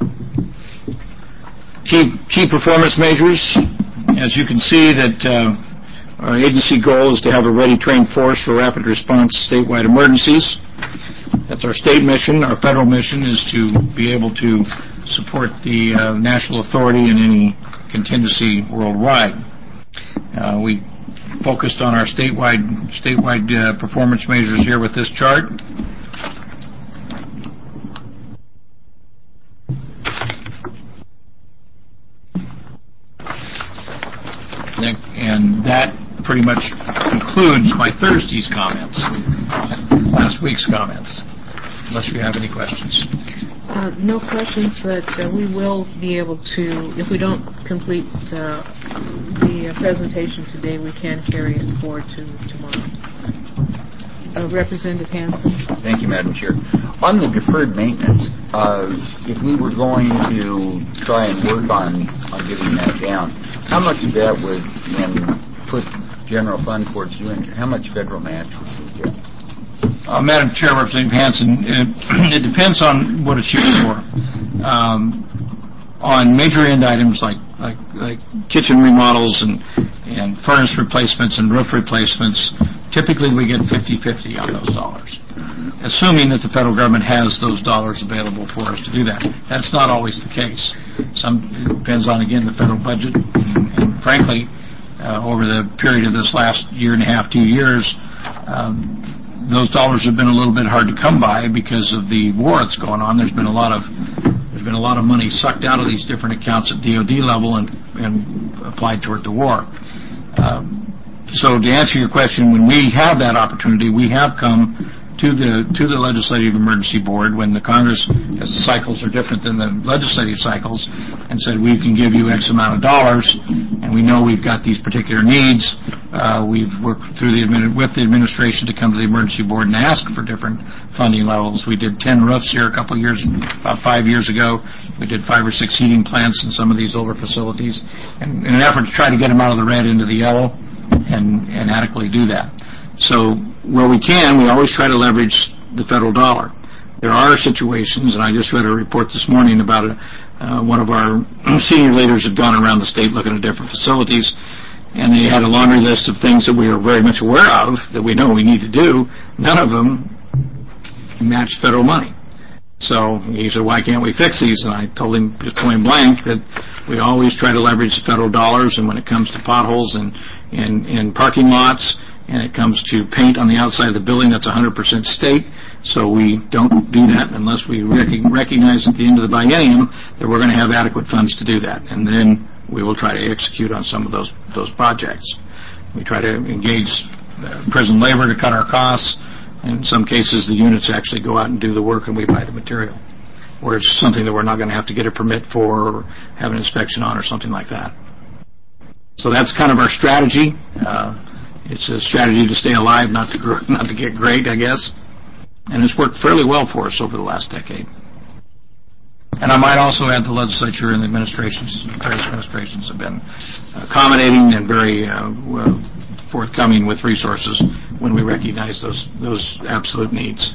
Key, key performance measures. As you can see that uh, our agency goal is to have a ready, trained force for rapid response statewide emergencies. That's our state mission. Our federal mission is to be able to support the uh, national authority in any contingency worldwide. Uh, we focused on our statewide statewide uh, performance measures here with this chart. And that pretty much concludes my Thursday's comments, last week's comments, unless you have any questions. Uh, no questions, but uh, we will be able to, if we don't complete uh, the uh, presentation today, we can carry it forward to tomorrow. Uh, Representative Hansen. Thank you, Madam Chair. On the deferred maintenance, uh, if we were going to try and work on, on getting that down, how much of that would, and put general fund towards doing it, how much federal match would we get? Uh, Madam Chair, Representative Hansen, it, it depends on what it's used for. Um, on major end items like, like, like kitchen remodels and, and furnace replacements and roof replacements, typically we get fifty-fifty on those dollars, assuming that the federal government has those dollars available for us to do that. That's not always the case. Some, it depends on, again, the federal budget, and, and frankly, uh, over the period of this last year and a half, two years, um, those dollars have been a little bit hard to come by because of the war that's going on. There's been a lot of there's been a lot of money sucked out of these different accounts at D O D level and, and applied toward the war. Um, so to answer your question, when we have that opportunity, we have come to the to the Legislative Emergency Board when the Congress, as the cycles are different than the legislative cycles, and said we can give you X amount of dollars, and we know we've got these particular needs. Uh, we've worked through the with the administration to come to the Emergency Board and ask for different funding levels. We did ten roofs here a couple of years, about five years ago. We did five or six heating plants in some of these older facilities, and in an effort to try to get them out of the red into the yellow, and, and adequately do that. So where we can, we always try to leverage the federal dollar. There are situations, and I just read a report this morning about a, uh, one of our senior leaders had gone around the state looking at different facilities, and they had a laundry list of things that we are very much aware of that we know we need to do. None of them matched federal money. So he said, why can't we fix these? And I told him just point blank that we always try to leverage the federal dollars, and when it comes to potholes and in, in parking lots, and it comes to paint on the outside of the building, that's one hundred percent state. So we don't do that unless we rec- recognize at the end of the biennium that we're going to have adequate funds to do that. And then we will try to execute on some of those those projects. We try to engage uh, prison labor to cut our costs. In some cases, the units actually go out and do the work, and we buy the material, where it's something that we're not going to have to get a permit for or have an inspection on or something like that. So that's kind of our strategy. Uh, It's a strategy to stay alive, not to grow, not to get great, I guess. And it's worked fairly well for us over the last decade. And I might also add the legislature and the administrations, various administrations have been accommodating and very uh, well, forthcoming with resources when we recognize those those absolute needs.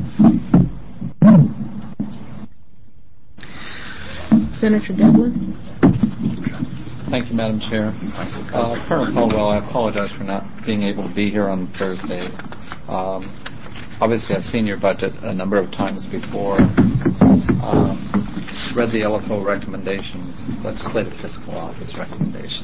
Senator Devlin. Thank you, Madam Chair. Uh, Colonel Caldwell, I apologize for not being able to be here on Thursday. Um, obviously I've seen your budget a number of times before. Um, read the L F O recommendations, Legislative Fiscal Office recommendations.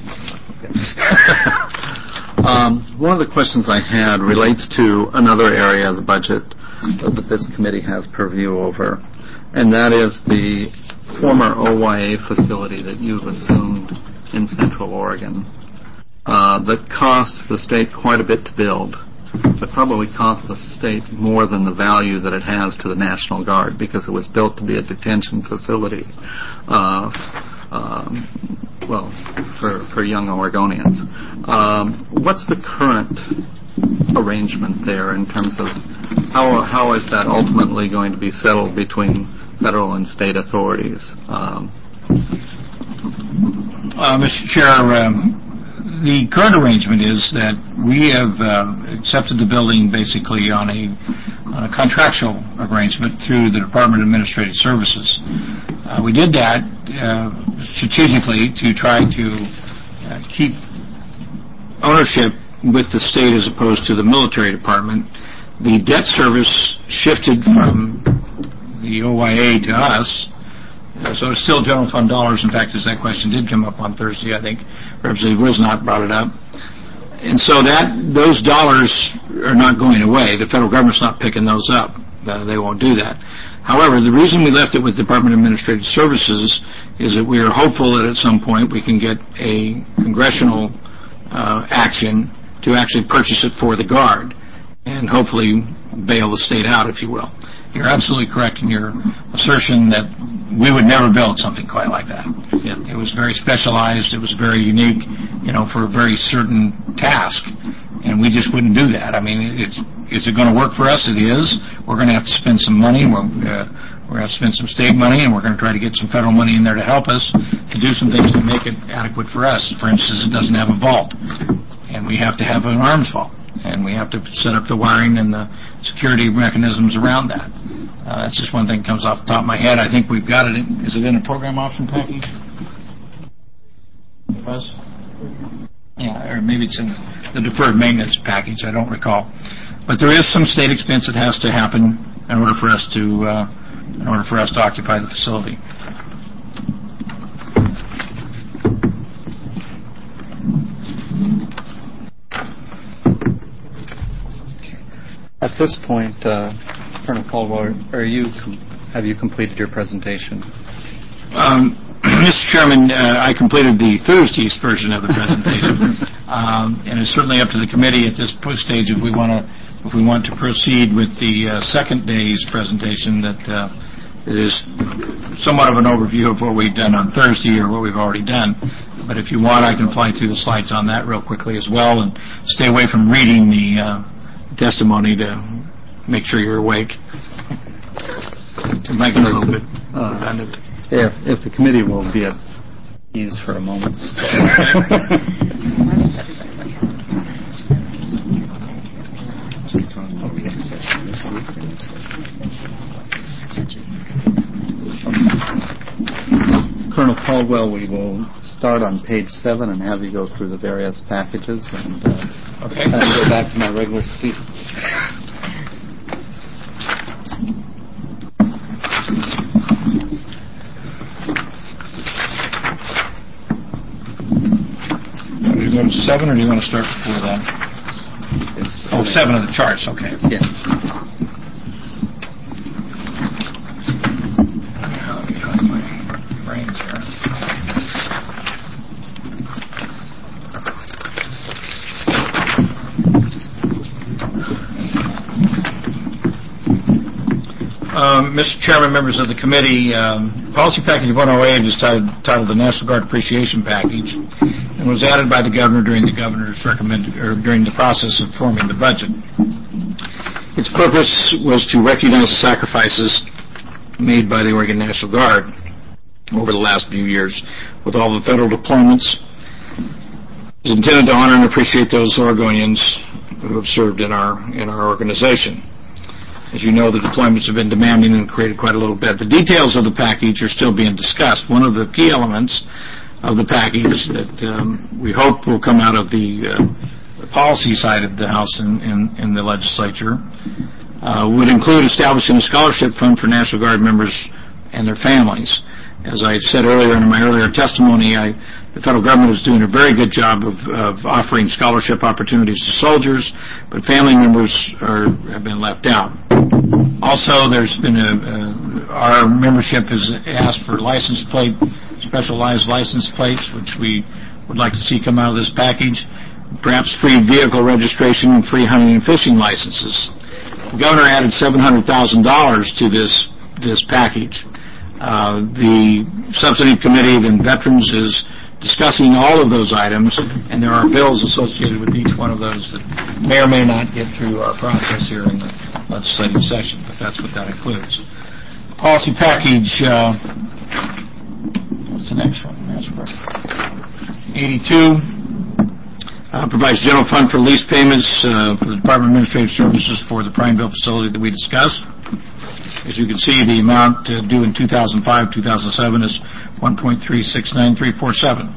um, one of the questions I had relates to another area of the budget that this committee has purview over, and that is the former O Y A facility that you've assumed in Central Oregon uh, that cost the state quite a bit to build, but probably cost the state more than the value that it has to the National Guard because it was built to be a detention facility, uh, um, well, for, for young Oregonians. Um, what's the current arrangement there in terms of how how is that ultimately going to be settled between federal and state authorities? Um, uh, Mister Chair, um, the current arrangement is that we have uh, accepted the building basically on a, on a contractual arrangement through the Department of Administrative Services. Uh, we did that uh, strategically to try to uh, keep ownership with the state as opposed to the military department. The debt service shifted from the O Y A to us. Uh, so it's still general fund dollars. In fact, as that question did come up on Thursday, I think Representative Wisnot brought it up. And so that those dollars are not going away. The federal government's not picking those up. Uh, they won't do that. However, the reason we left it with the Department of Administrative Services is that we are hopeful that at some point we can get a congressional uh, action to actually purchase it for the Guard and hopefully bail the state out, if you will. You're absolutely correct in your assertion that we would never build something quite like that. Yeah. It was very specialized. It was very unique, you know, for a very certain task, and we just wouldn't do that. I mean, it's, is it going to work for us? It is. We're going to have to spend some money. We're, uh, we're going to spend some state money, and we're going to try to get some federal money in there to help us to do some things to make it adequate for us. For instance, it doesn't have a vault, and we have to have an arms vault. And we have to set up the wiring and the security mechanisms around that. Uh, that's just one thing that comes off the top of my head. I think we've got it. In, is it in a program option package? It was? Yeah, or maybe it's in the deferred maintenance package. I don't recall. But there is some state expense that has to happen in order for us to uh, in order for us to occupy the facility. At this point, uh, Colonel Caldwell, are you com- have you completed your presentation? Um, Mister Chairman, uh, I completed the Thursday's version of the presentation, um, and it's certainly up to the committee at this stage if we want to if we want to proceed with the uh, second day's presentation. That uh, it is somewhat of an overview of what we've done on Thursday or what we've already done. But if you want, I can fly through the slides on that real quickly as well, and stay away from reading the Uh, testimony to make sure you're awake. To make it a little bit uh, redundant. If, if the committee will be at ease for a moment. Colonel Caldwell, we will start on page seven and have you go through the various packages, and uh, okay. I'll go back to my regular seat. Do you go to seven, or do you want to start before that? It's oh, seven of the charts. Okay. Yeah. Um, Mister Chairman, members of the committee, um, Policy Package one oh eight is titled, titled the National Guard Appreciation Package, and was added by the governor during the governor's recommended or during the process of forming the budget. Its purpose was to recognize the sacrifices made by the Oregon National Guard over the last few years with all the federal deployments. It is intended to honor and appreciate those Oregonians who have served in our in our organization. As you know, the deployments have been demanding and created quite a little bit. The details of the package are still being discussed. One of the key elements of the package that um, we hope will come out of the, uh, the policy side of the House and, and, and the legislature uh, would include establishing a scholarship fund for National Guard members and their families. As I said earlier in my earlier testimony, I, the federal government is doing a very good job of, of offering scholarship opportunities to soldiers, but family members are, have been left out. Also, there's been a, a our membership has asked for license plate, specialized license plates, which we would like to see come out of this package. Perhaps free vehicle registration and free hunting and fishing licenses. The governor added seven hundred thousand dollars to this this package. Uh, the Subsidy Committee of Veterans is discussing all of those items, and there are bills associated with each one of those that may or may not get through our process here in the legislative session, but that's what that includes. Policy package, uh, what's the next one? eighty-two uh, provides general fund for lease payments uh, for the Department of Administrative Services for the Prineville facility that we discussed. As you can see, the amount uh, due in two thousand five two thousand seven is one point three six nine three four seven.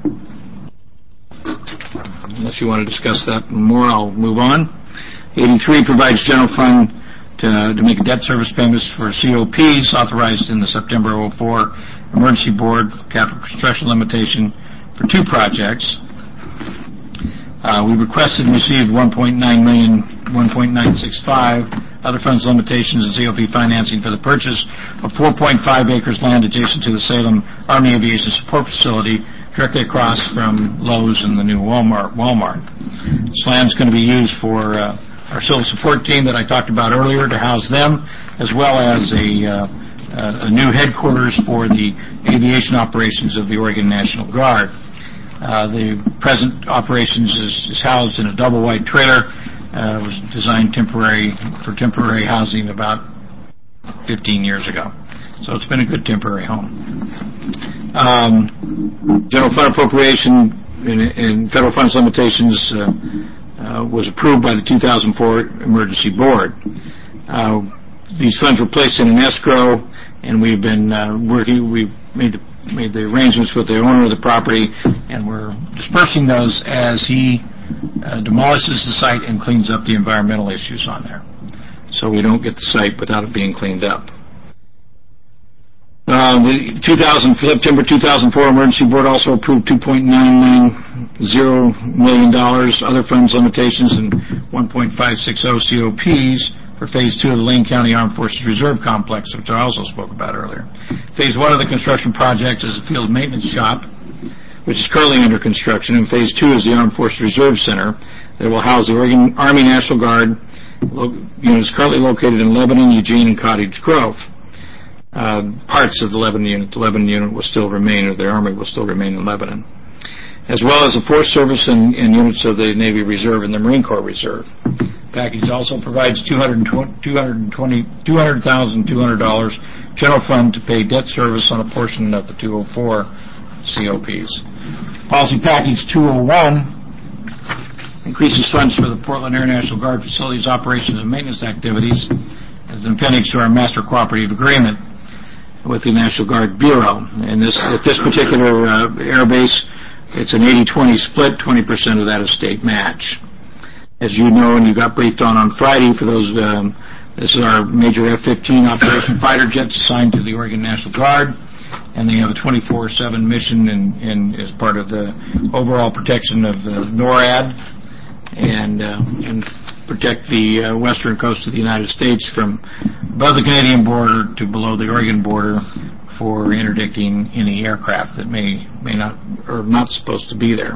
Unless you want to discuss that more, I'll move on. eighty-three provides general fund to, to make debt service payments for C O Ps authorized in the September oh four Emergency Board capital construction limitation for two projects. Uh, we requested and received one point nine million dollars, one point nine six five other funds limitations and C O P financing for the purchase of four point five acres land adjacent to the Salem Army Aviation Support Facility directly across from Lowe's and the new Walmart. Walmart. This land is going to be used for uh, our civil support team that I talked about earlier to house them, as well as a, uh, a new headquarters for the aviation operations of the Oregon National Guard. Uh, the present operations is, is housed in a double wide trailer. Uh, was designed temporary for temporary housing about fifteen years ago. So it's been a good temporary home. Um, general fund appropriation in, in federal funds limitations uh, uh, was approved by the two thousand four Emergency Board. Uh, these funds were placed in an escrow, and we've been uh, working. We've made the made the arrangements with the owner of the property, and we're dispersing those as he uh, demolishes the site and cleans up the environmental issues on there. So we don't get the site without it being cleaned up. Uh, the two thousand, September two thousand four Emergency Board also approved two point nine nine zero million dollars other funds limitations and one point five six zero C O Ps for Phase two of the Lane County Armed Forces Reserve Complex, which I also spoke about earlier. Phase one of the construction project is a field maintenance shop, which is currently under construction, and Phase two is the Armed Forces Reserve Center that will house the Oregon Army National Guard units currently located in Lebanon, Eugene, and Cottage Grove. Uh, parts of the Lebanon unit. The Lebanon unit will still remain, or the Army will still remain in Lebanon, as well as the Force Service and, and units of the Navy Reserve and the Marine Corps Reserve. The package also provides two hundred thousand two hundred dollars general fund to pay debt service on a portion of the two oh four C O Ps. Policy package two oh one increases funds for the Portland Air National Guard facilities operations and maintenance activities as an appendix to our master cooperative agreement with the National Guard Bureau. And this, at this particular uh, air base, it's an eighty twenty split. twenty percent of that is state match. As you know, and you got briefed on on Friday, for those, um, this is our major F fifteen operation fighter jets assigned to the Oregon National Guard, and they have a twenty-four seven mission in, in, as part of the overall protection of the NORAD and, uh, and protect the uh, western coast of the United States from above the Canadian border to below the Oregon border for interdicting any aircraft that may may not or not supposed to be there.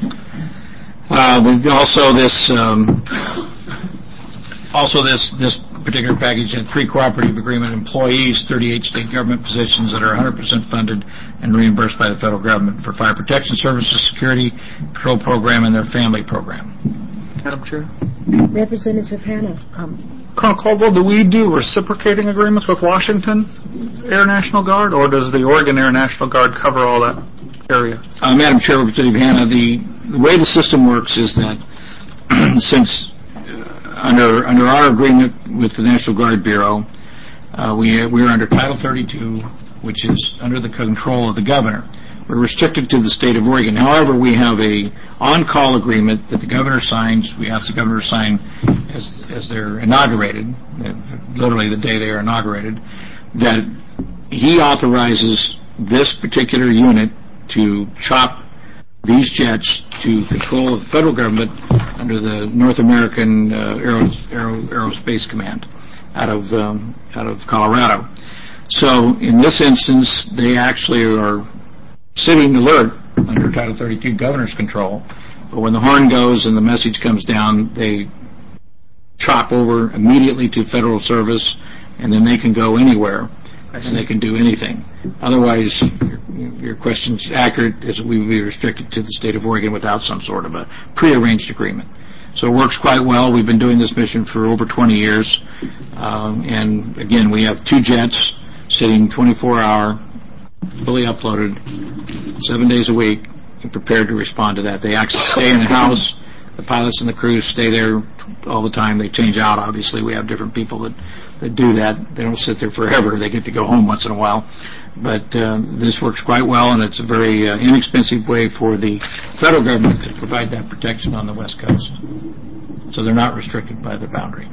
Uh, also, this um, also this this particular package had three cooperative agreement employees, thirty-eight state government positions that are one hundred percent funded and reimbursed by the federal government for fire protection services, security, patrol program, and their family program. Madam Chair. Representative Hanna. Um, Colonel Caldwell, do we do reciprocating agreements with Washington Air National Guard, or does the Oregon Air National Guard cover all that area? Uh, Madam Chair, Representative Hanna, the, the way the system works is that since uh, under under our agreement with the National Guard Bureau, uh, we we are under Title thirty-two, which is under the control of the governor. We're restricted to the state of Oregon. However, we have a on-call agreement that the governor signs. We ask the governor to sign as, as they're inaugurated, literally the day they are inaugurated, that he authorizes this particular unit to chop these jets to control of the federal government under the North American uh, Aero, Aero, Aerospace Command out of um, out of Colorado. So in this instance, they actually are sitting alert under Title thirty-two governor's control, but when the horn goes and the message comes down, they chop over immediately to federal service, and then they can go anywhere and they can do anything. Otherwise, your, your question's accurate, as we would be restricted to the state of Oregon without some sort of a prearranged agreement. So it works quite well. We've been doing this mission for over twenty years, um, and again, we have two jets sitting twenty-four hour, fully uploaded, seven days a week, and prepared to respond to that. They actually stay in the house. The pilots and the crews stay there all the time. They change out, obviously. We have different people that, that do that. They don't sit there forever. They get to go home once in a while. But uh, this works quite well, and it's a very uh, inexpensive way for the federal government to provide that protection on the West Coast. So they're not restricted by the boundary.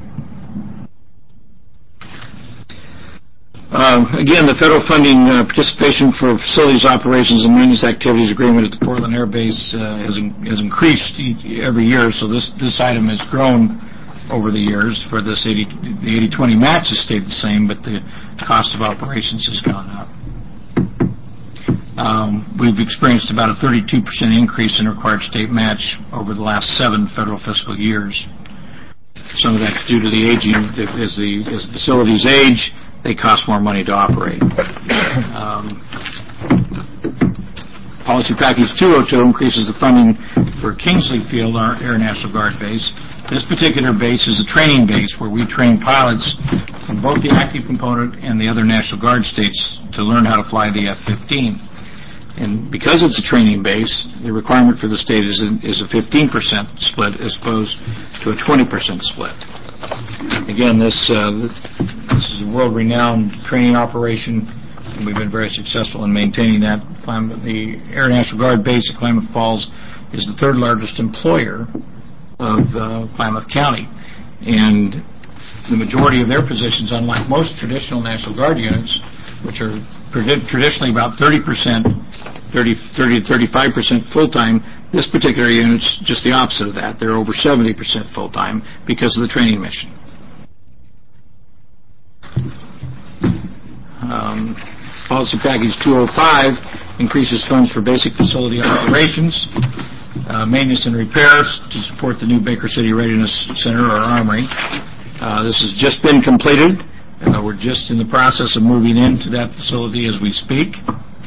Uh, again, the federal funding uh, participation for facilities, operations, and maintenance activities agreement at the Portland Air Base uh, has, in, has increased each, every year. So this this item has grown over the years. For this eighty, the eighty twenty match has stayed the same, but the cost of operations has gone up. Um, we've experienced about a thirty-two percent increase in required state match over the last seven federal fiscal years. Some of that's due to the aging. As the, as the facilities age, they cost more money to operate. Um, Policy Package two oh two increases the funding for Kingsley Field, our Air National Guard base. This particular base is a training base where we train pilots from both the active component and the other National Guard states to learn how to fly the F fifteen. And because it's a training base, the requirement for the state is a, is a fifteen percent split as opposed to a twenty percent split. Again, this uh, this is a world-renowned training operation, and we've been very successful in maintaining that. The Air National Guard base at Klamath Falls is the third largest employer of uh, Klamath County, and the majority of their positions, unlike most traditional National Guard units, which are traditionally about thirty percent, thirty, thirty to thirty-five percent full-time, this particular unit's just the opposite of that. They're over seventy percent full-time because of the training mission. Um, Policy Package two oh five increases funds for basic facility operations, uh, maintenance and repairs to support the new Baker City Readiness Center, or Armory. Uh, this has just been completed. Uh, we're just in the process of moving into that facility as we speak.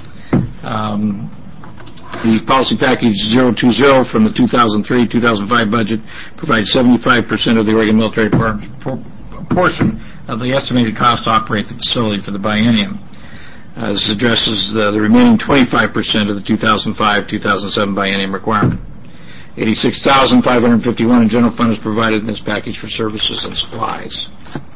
Um, the Policy Package zero two zero from the two thousand three two thousand five budget provides seventy-five percent of the Oregon Military Department portion of the estimated cost to operate the facility for the biennium. Uh, this addresses the, the remaining twenty-five percent of the two thousand five two thousand seven biennium requirement. eighty-six thousand five hundred fifty-one in general fund is provided in this package for services and supplies.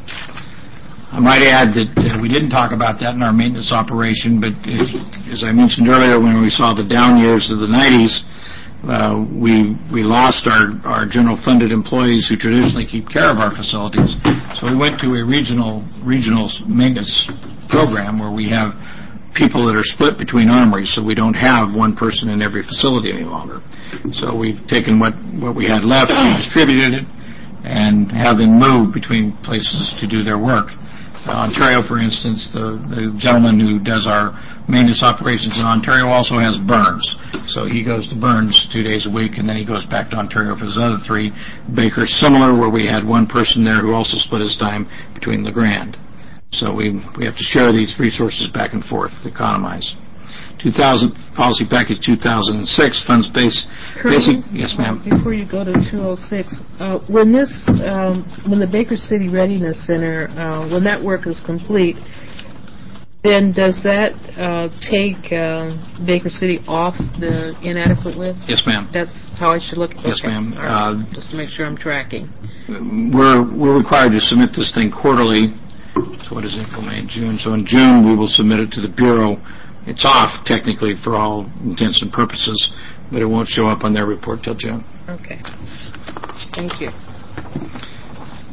I might add that uh, we didn't talk about that in our maintenance operation, but as, as I mentioned earlier, when we saw the down years of the nineties, uh, we we lost our, our general funded employees who traditionally keep care of our facilities. So we went to a regional regional maintenance program where we have people that are split between armories, so we don't have one person in every facility any longer. So we've taken what, what we had left and distributed it and have them move between places to do their work. Uh, Ontario, for instance, the, the gentleman who does our maintenance operations in Ontario also has burns. So he goes to Burns two days a week, and then he goes back to Ontario for his other three. Baker's similar, where we had one person there who also split his time between LeGrand. So we we have to share these resources back and forth to economize. two thousand Policy Package two thousand six funds base basic. Yes, ma'am. Before you go to two oh six, uh, when this um, when the Baker City Readiness Center uh, when that work is complete, then does that uh, take uh, Baker City off the inadequate list? Yes, ma'am. That's how I should look at it? Yes, okay. ma'am. Right. Uh, Just to make sure I'm tracking. We're we're required to submit this thing quarterly. So what is April, May, June? So in June we will submit it to the Bureau. It's off technically for all intents and purposes, but it won't show up on their report till June. Okay. Thank you.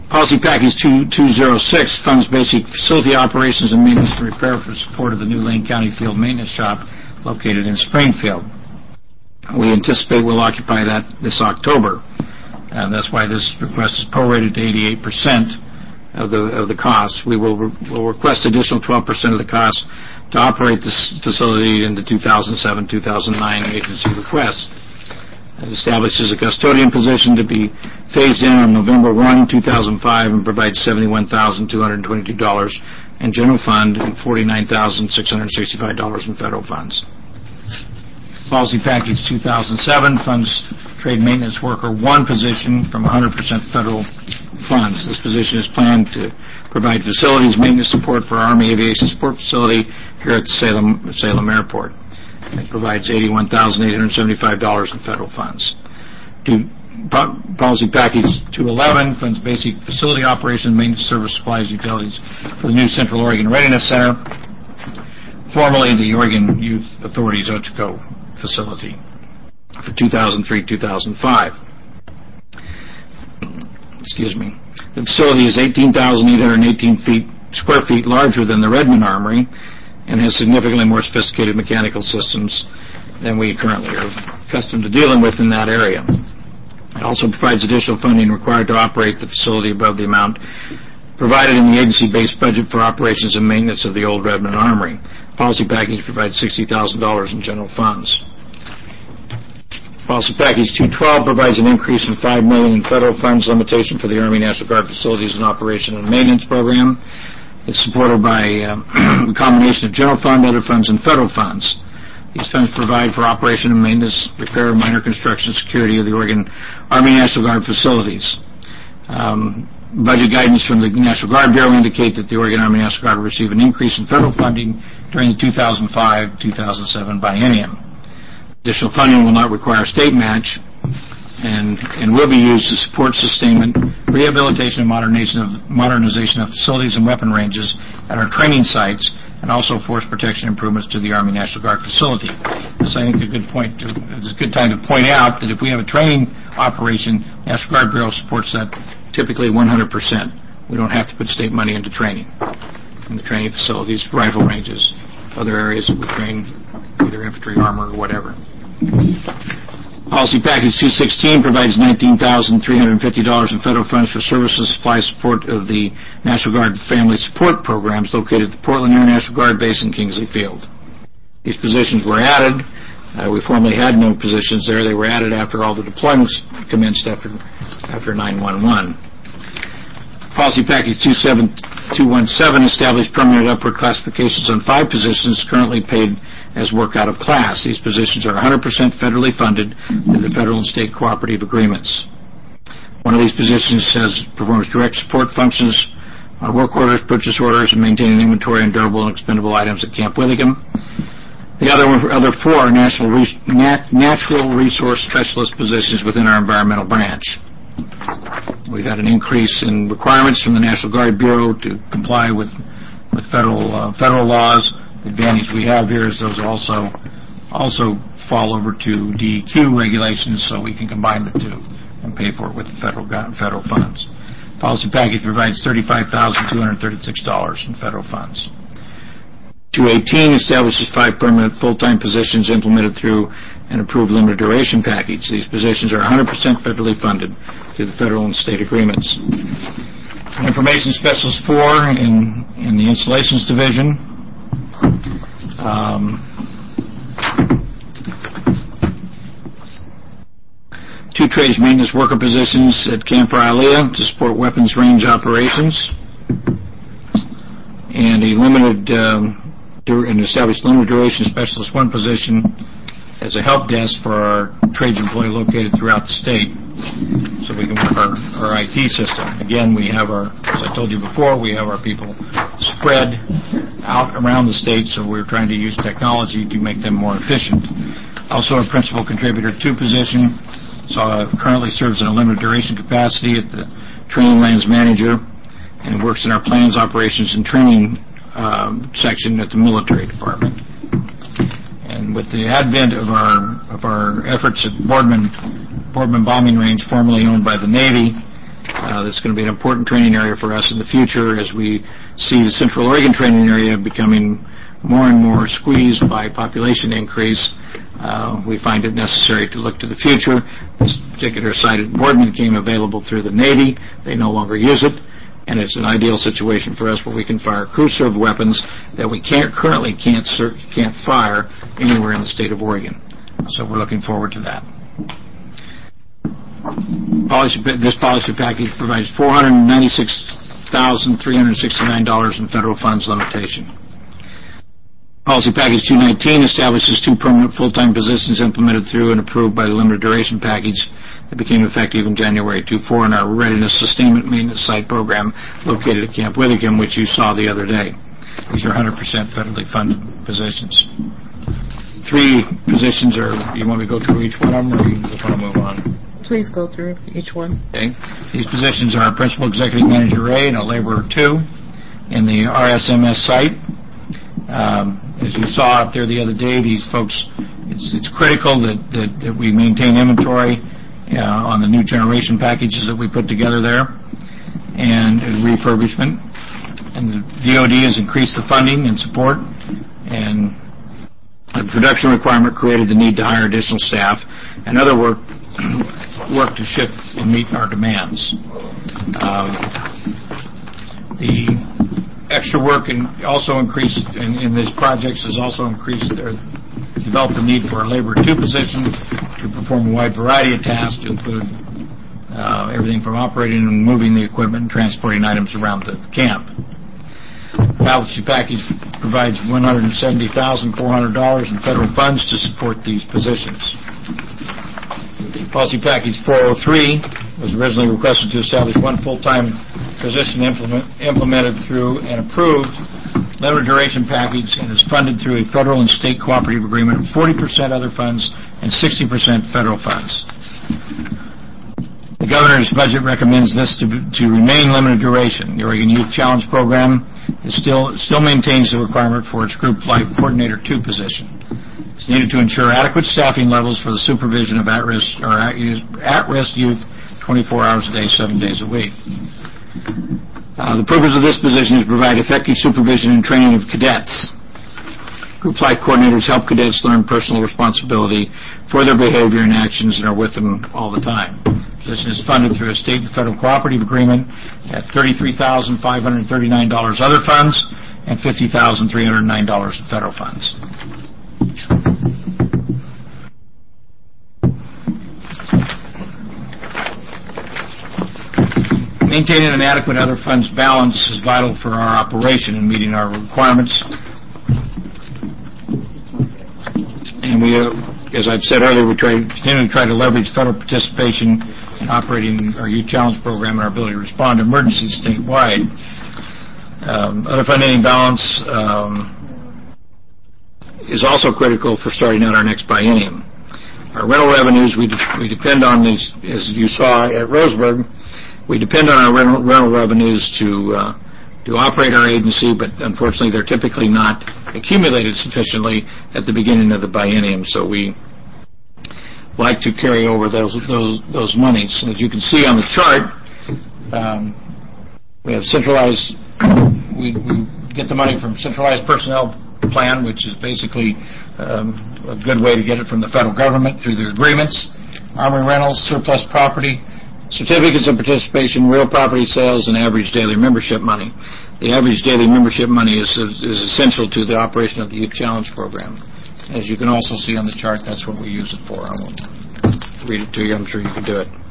Policy Package two oh six funds basic facility operations and maintenance and repair for support of the new Lane County Field Maintenance Shop located in Springfield. We anticipate we'll occupy that this October, and that's why this request is prorated to eighty-eight percent of the of the cost. We will re- will request additional twelve percent of the cost to operate this facility in the two thousand seven two thousand nine agency request. It establishes a custodian position to be phased in on November first, two thousand five, and provides seventy-one thousand two hundred twenty-two dollars in general fund and forty-nine thousand six hundred sixty-five dollars in federal funds. Policy Package two thousand seven funds Trade Maintenance Worker one position from one hundred percent federal funds. This position is planned to provide facilities maintenance support for our Army Aviation Support Facility here at the Salem, Salem Airport. It provides eighty-one thousand eight hundred seventy-five dollars in federal funds. To, po- Policy Package two eleven funds basic facility operations, maintenance, service, supplies, utilities for the new Central Oregon Readiness Center, formerly the Oregon Youth Authority's Ochoco facility, for two thousand three to two thousand five. Excuse me. The facility is eighteen thousand eight hundred eighteen feet, square feet larger than the Redmond Armory and has significantly more sophisticated mechanical systems than we currently are accustomed to dealing with in that area. It also provides additional funding required to operate the facility above the amount provided in the agency-based budget for operations and maintenance of the old Redmond Armory. Policy Package provides sixty thousand dollars in general funds. Policy Package two twelve provides an increase in five million dollars in federal funds limitation for the Army National Guard Facilities and Operation and Maintenance Program. It's supported by uh, a combination of general fund, other funds, and federal funds. These funds provide for operation and maintenance, repair, minor construction, security of the Oregon Army National Guard facilities. Um, budget guidance from the National Guard Bureau indicate that the Oregon Army National Guard will receive an increase in federal funding during the two thousand five to two thousand seven biennium. Additional funding will not require state match and, and will be used to support sustainment, rehabilitation, and modernization of, modernization of facilities and weapon ranges at our training sites, and also force protection improvements to the Army National Guard facility. This, I think, a good point. To, it's a good time to point out that if we have a training operation, National Guard Bureau supports that typically one hundred percent. We don't have to put state money into training, in the training facilities, rifle ranges, other areas that we train either infantry, armor, or whatever. Policy Package two sixteen provides nineteen thousand three hundred fifty dollars in federal funds for service and supply support of the National Guard Family Support Programs located at the Portland Air National Guard Base in Kingsley Field. These positions were added. Uh, we formerly had no positions there. They were added after all the deployments commenced after after nine one one. Policy Package two seventeen established permanent upward classifications on five positions currently paid as work out of class. These positions are one hundred percent federally funded through the federal and state cooperative agreements. One of these positions says performs direct support functions on work orders, purchase orders, and maintaining inventory and durable and expendable items at Camp Withigam. The other other four are national re- nat- natural resource specialist positions within our environmental branch. We've had an increase in requirements from the National Guard Bureau to comply with with federal uh, federal laws. The advantage we have here is those also also fall over to D E Q regulations, so we can combine the two and pay for it with the federal federal funds. Policy Package provides thirty-five thousand two hundred thirty-six dollars in federal funds. two eighteen establishes five permanent full-time positions implemented through an approved limited duration package. These positions are one hundred percent federally funded through the federal and state agreements. Information Specialist four in, in the Installations Division. Um, two trades maintenance worker positions at Camp Rylea to support weapons range operations, and a limited um, dur- an established limited duration specialist one position as a help desk for our trades employee located throughout the state, so we can work our, our I T system. Again, we have our, as I told you before, we have our people spread out around the state, so we're trying to use technology to make them more efficient. Also, a principal contributor two position, so uh, currently serves in a limited duration capacity at the training lands manager, and works in our plans, operations, and training um, section at the military department. And with the advent of our of our efforts at Boardman Boardman Bombing Range, formerly owned by the Navy, uh, Uh, that's going to be an important training area for us in the future as we see the Central Oregon training area becoming more and more squeezed by population increase. Uh, we find it necessary to look to the future. This particular site at Boardman came available through the Navy. They no longer use it, and it's an ideal situation for us where we can fire crew-served weapons that we can't currently can't can't fire anywhere in the state of Oregon. So we're looking forward to that. Policy, this policy package provides four hundred ninety-six thousand three hundred sixty-nine dollars in federal funds limitation. Policy Package two nineteen establishes two permanent full-time positions implemented through and approved by the limited duration package that became effective in January two four in our Readiness Sustainment Maintenance Site program located at Camp Withicum, which you saw the other day. These are one hundred percent federally funded positions. Three positions are, you want me to go through each one of them, or you just want to move on? Please go through each one. Okay. These positions are Principal Executive Manager A and a Laborer two in the R S M S site. Um, as you saw up there the other day, these folks, it's, it's critical that, that, that we maintain inventory uh, on the new generation packages that we put together there and uh, refurbishment. And the D O D has increased the funding and support, and the production requirement created the need to hire additional staff and other work work to shift and meet our demands. Um, the extra work and also increased in, in these projects has also increased or developed the need for a labor two position to perform a wide variety of tasks to include uh, everything from operating and moving the equipment and transporting items around the camp. The policy package provides one hundred seventy thousand four hundred dollars in federal funds to support these positions. Policy Package four oh three was originally requested to establish one full-time position implement, implemented through an approved limited duration package and is funded through a federal and state cooperative agreement of forty percent other funds and sixty percent federal funds. The Governor's budget recommends this to, to remain limited duration. The Oregon Youth Challenge Program is still still maintains the requirement for its Group Life Coordinator two position. It's needed to ensure adequate staffing levels for the supervision of at-risk or at-risk youth twenty-four hours a day, seven days a week. Uh, the purpose of this position is to provide effective supervision and training of cadets. Group Life Coordinators help cadets learn personal responsibility for their behavior and actions and are with them all the time. The position is funded through a state and federal cooperative agreement at thirty-three thousand five hundred thirty-nine dollars other funds and fifty thousand three hundred nine dollars in federal funds. Maintaining an adequate other funds balance is vital for our operation and meeting our requirements. And we, uh, as I've said earlier, we try, continue to try to leverage federal participation in operating our Youth Challenge Program and our ability to respond to emergencies statewide. Um, other funding balance um, is also critical for starting out our next biennium. Our rental revenues, we, de- we depend on these, as you saw at Roseburg, we depend on our rental, rental revenues to uh, to operate our agency, but unfortunately they're typically not accumulated sufficiently at the beginning of the biennium, so we like to carry over those those those monies. And as you can see on the chart, um, we have centralized, we, we get the money from centralized personnel plan, which is basically um, a good way to get it from the federal government through the agreements, Army rentals, surplus property, certificates of participation, real property sales, and average daily membership money. The average daily membership money is, is, is essential to the operation of the Youth Challenge Program. As you can also see on the chart, that's what we use it for. I won't read it to you. I'm sure you can do it.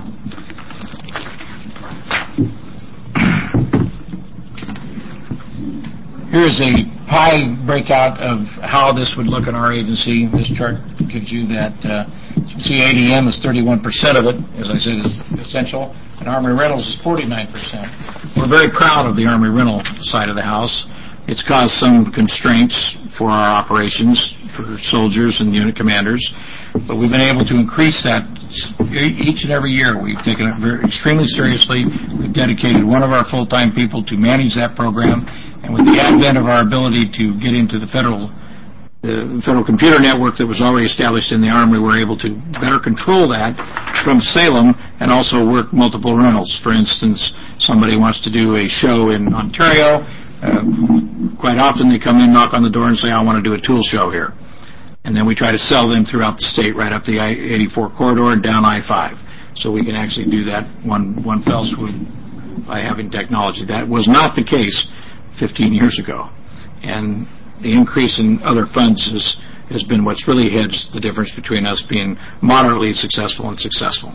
Here's a pie breakout of how this would look in our agency. This chart gives you that. Uh, you can see A D M is thirty-one percent of it, as I said, is essential, and Army Rentals is forty-nine percent. We're very proud of the Army Rental side of the house. It's caused some constraints for our operations, for soldiers and unit commanders, but we've been able to increase that each and every year. We've taken it very, extremely seriously. We've dedicated one of our full-time people to manage that program. And with the advent of our ability to get into the federal the federal computer network that was already established in the Army, we're able to better control that from Salem and also work multiple rentals. For instance, somebody wants to do a show in Ontario. Uh, quite often they come in, knock on the door, and say, I want to do a tool show here. And then we try to sell them throughout the state, right up the I eighty-four corridor and down I five. So we can actually do that one, one fell swoop by having technology. That was not the case fifteen years ago. And the increase in other funds is, has been what's really hedged the difference between us being moderately successful and successful.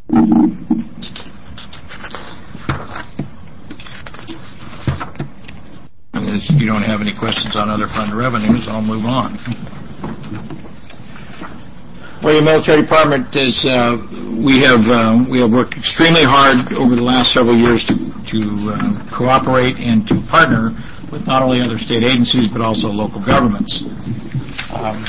And if you don't have any questions on other fund revenues, I'll move on. Oregon Military Department is, uh, we have uh, we have worked extremely hard over the last several years to, to uh, cooperate and to partner with not only other state agencies but also local governments. Um,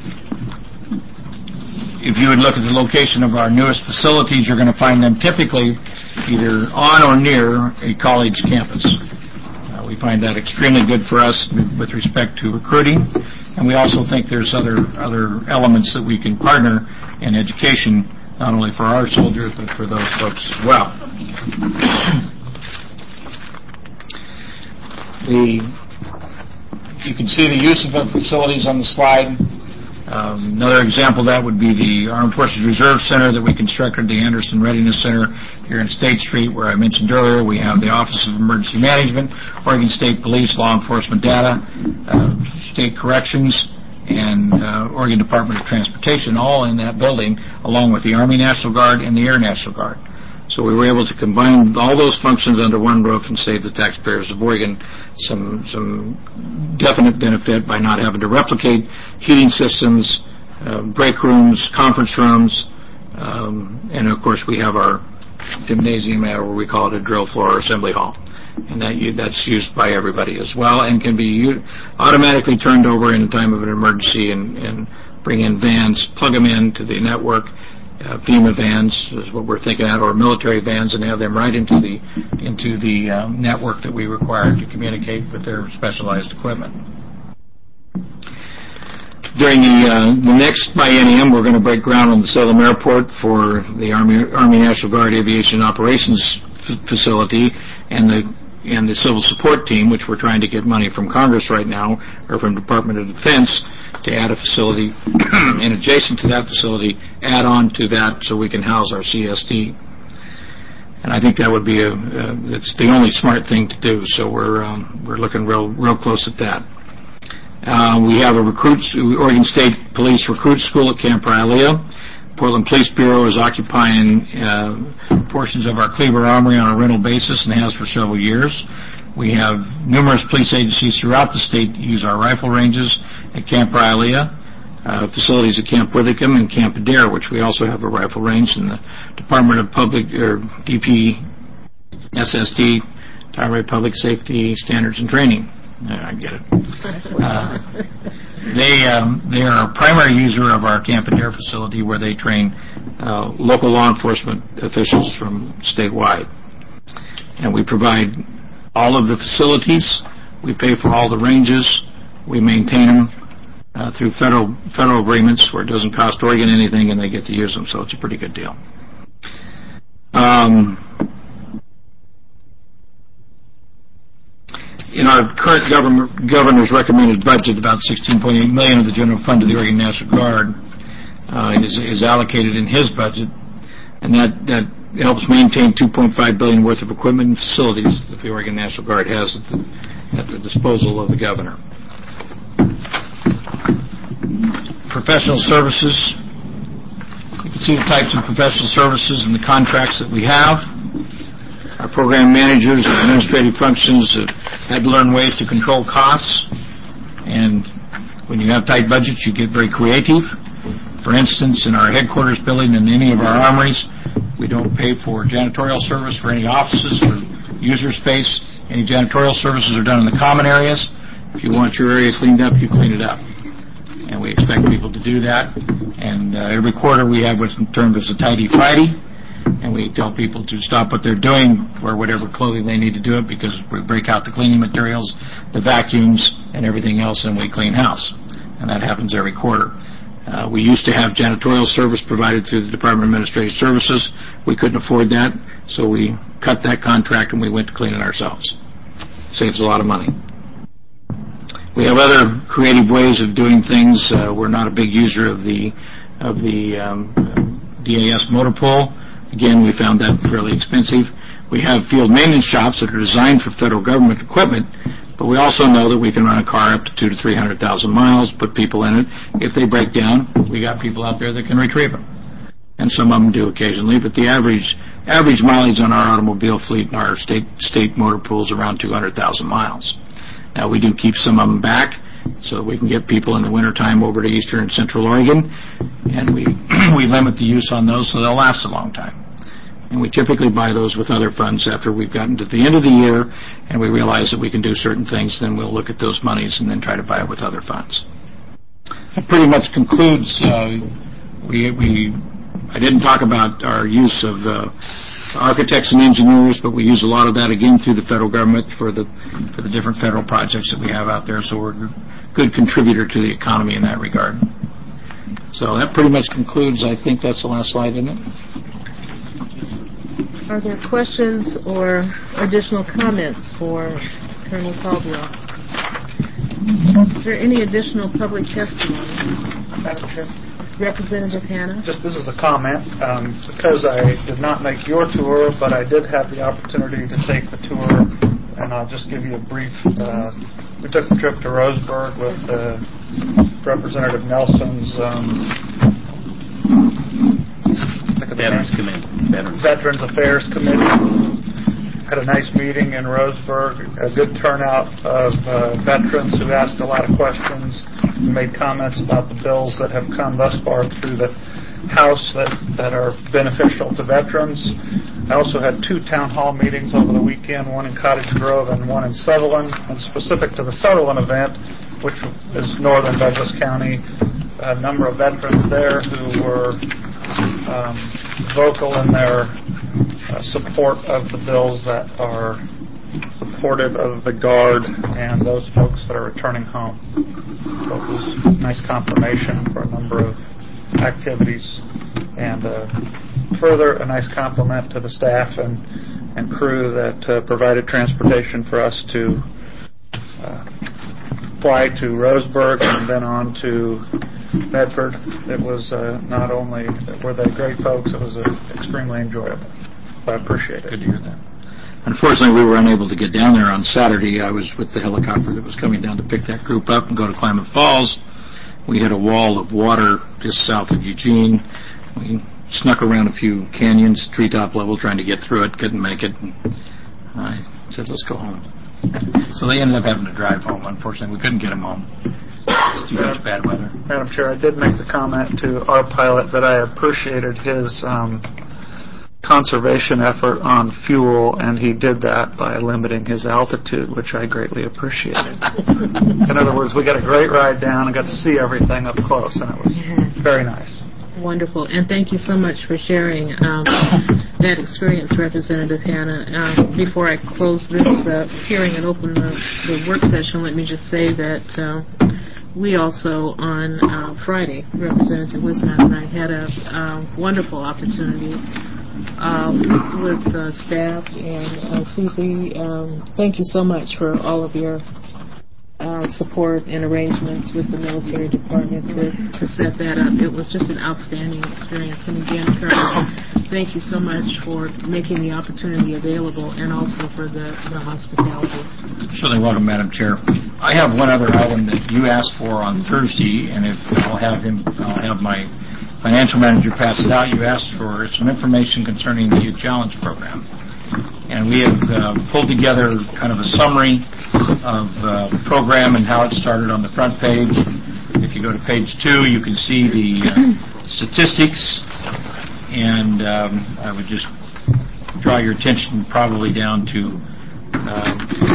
if you would look at the location of our newest facilities, you're going to find them typically either on or near a college campus. Uh, we find that extremely good for us with respect to recruiting, and we also think there's other other elements that we can partner in education, not only for our soldiers but for those folks as well. The, you can see the use of the facilities on the slide. Um, another example of that would be the Armed Forces Reserve Center that we constructed, the Anderson Readiness Center here in State Street, where I mentioned earlier. We have the Office of Emergency Management, Oregon State Police, Law Enforcement Data, uh, State Corrections, and uh, Oregon Department of Transportation, all in that building, along with the Army National Guard and the Air National Guard. So we were able to combine all those functions under one roof and save the taxpayers of Oregon some some definite benefit by not having to replicate heating systems, uh, break rooms, conference rooms, um, and of course we have our gymnasium, or we call it a drill floor or assembly hall. And that that's used by everybody as well and can be automatically turned over in a time of an emergency and, and bring in vans, plug them into the network. Uh, FEMA vans is what we're thinking of, or military vans, and have them right into the into the um, network that we require to communicate with their specialized equipment. During the uh, the next biennium, we're going to break ground on the Salem Airport for the Army Army National Guard Aviation Operations f- Facility and the and the Civil Support Team, which we're trying to get money from Congress right now, or from Department of Defense, to add a facility, and adjacent to that facility, add on to that so we can house our C S D. And I think that would be a, uh, it's the only smart thing to do, so we're um, we're looking real real close at that. Uh, we have a recruits, Oregon State Police Recruit School at Camp Rylea. Portland Police Bureau is occupying uh, portions of our Cleaver Armory on a rental basis and has for several years. We have numerous police agencies throughout the state that use our rifle ranges at Camp Rylea, uh, facilities at Camp Withicum and Camp Adair, which we also have a rifle range, and the Department of Public, or D P S S T, Department of Public Safety Standards and Training. I get it. Uh, they um, they are a primary user of our Camp Adair facility, where they train uh, local law enforcement officials from statewide. And we provide all of the facilities. We pay for all the ranges. We maintain them uh, through federal federal agreements where it doesn't cost Oregon anything, and they get to use them. So it's a pretty good deal. Um, In our current government, governor's recommended budget, about sixteen point eight million dollars of the general fund to the Oregon National Guard uh, is, is allocated in his budget, and that, that helps maintain two point five billion dollars worth of equipment and facilities that the Oregon National Guard has at the, at the disposal of the governor. Professional services. You can see the types of professional services and the contracts that we have. Our program managers and administrative functions have had to learn ways to control costs, and when you have tight budgets, you get very creative. For instance, in our headquarters building and any of our armories, we don't pay for janitorial service for any offices or user space. Any janitorial services are done in the common areas. If you want your area cleaned up, you clean it up. And we expect people to do that. And uh, every quarter we have what's termed as a Tidy Friday. And we tell people to stop what they're doing, wear whatever clothing they need to do it, because we break out the cleaning materials, the vacuums, and everything else, and we clean house. and that happens every quarter. Uh, we used to have janitorial service provided through the Department of Administrative Services. We couldn't afford that, so we cut that contract and we went to clean it ourselves. Saves a lot of money. We have other creative ways of doing things. Uh, we're not a big user of the of the um, D A S motor pool. Again, we found that fairly expensive. We have field maintenance shops that are designed for federal government equipment, but we also know that we can run a car up to two to three hundred thousand miles, put people in it. If they break down, we got people out there that can retrieve them, and some of them do occasionally. But the average average mileage on our automobile fleet and our state state motor pools around two hundred thousand miles. Now we do keep some of them back, so we can get people in the wintertime over to eastern and central Oregon, and we we limit the use on those so they'll last a long time. And we typically buy those with other funds after we've gotten to the end of the year and we realize that we can do certain things, then we'll look at those monies and then try to buy it with other funds. That pretty much concludes, uh, we, we, I didn't talk about our use of uh, architects and engineers, but we use a lot of that again through the federal government for the, for the different federal projects that we have out there, so we're a good contributor to the economy in that regard. So that pretty much concludes, I think that's the last slide, isn't it? Are there questions or additional comments for Colonel Caldwell? Is there any additional public testimony? Madam Chair? Representative Hanna? Just this is a comment, um, because I did not make your tour, but I did have the opportunity to take the tour, and I'll just give you a brief. Uh, we took the trip to Roseburg with uh, Representative Nelson's um, Veterans Committee. Veterans. Veterans Affairs Committee. Had a nice meeting in Roseburg, a good turnout of uh, veterans who asked a lot of questions and made comments about the bills that have come thus far through the House that, that are beneficial to veterans. I also had two town hall meetings over the weekend, one in Cottage Grove and one in Sutherland. And specific to the Sutherland event, which is northern Douglas County, a number of veterans there who were um, vocal in their uh, support of the bills that are supportive of the Guard and those folks that are returning home. So it was nice confirmation for a number of activities, and uh, further a nice compliment to the staff and, and crew that uh, provided transportation for us to uh, fly to Roseburg and then on to Medford. It was uh, not only were they great folks, it was uh, extremely enjoyable. So I appreciate it. Good to hear that. Unfortunately, we were unable to get down there on Saturday. I was with the helicopter that was coming down to pick that group up and go to Klamath Falls. We hit a wall of water just south of Eugene. We snuck around a few canyons, treetop level, trying to get through it. Couldn't make it. And I said, let's go home. So they ended up having to drive home. Unfortunately, we couldn't get them home. It's too much bad weather. Madam Chair, I did make the comment to our pilot that I appreciated his um, conservation effort on fuel, and he did that by limiting his altitude, which I greatly appreciated. In other words, we got a great ride down and got to see everything up close, and it was very nice. Wonderful, and thank you so much for sharing um, that experience, Representative Hanna. Uh, before I close this uh, hearing and open the, the work session, let me just say that uh, we also, on uh, Friday, Representative Wisnott and I had a uh, wonderful opportunity Uh, with uh, staff and uh, Susie. Um, thank you so much for all of your uh, support and arrangements with the military department to, to set that up. It was just an outstanding experience. And again, Colonel, thank you so much for making the opportunity available and also for the, the hospitality. Certainly welcome, Madam Chair. I have one other item that you asked for on Thursday, and if I'll have him, I'll have my financial manager pass it out. You asked for some information concerning the Youth Challenge program. And we have uh, pulled together kind of a summary of uh, the program and how it started on the front page. If you go to page two, you can see the uh, statistics. And um, I would just draw your attention probably down to uh,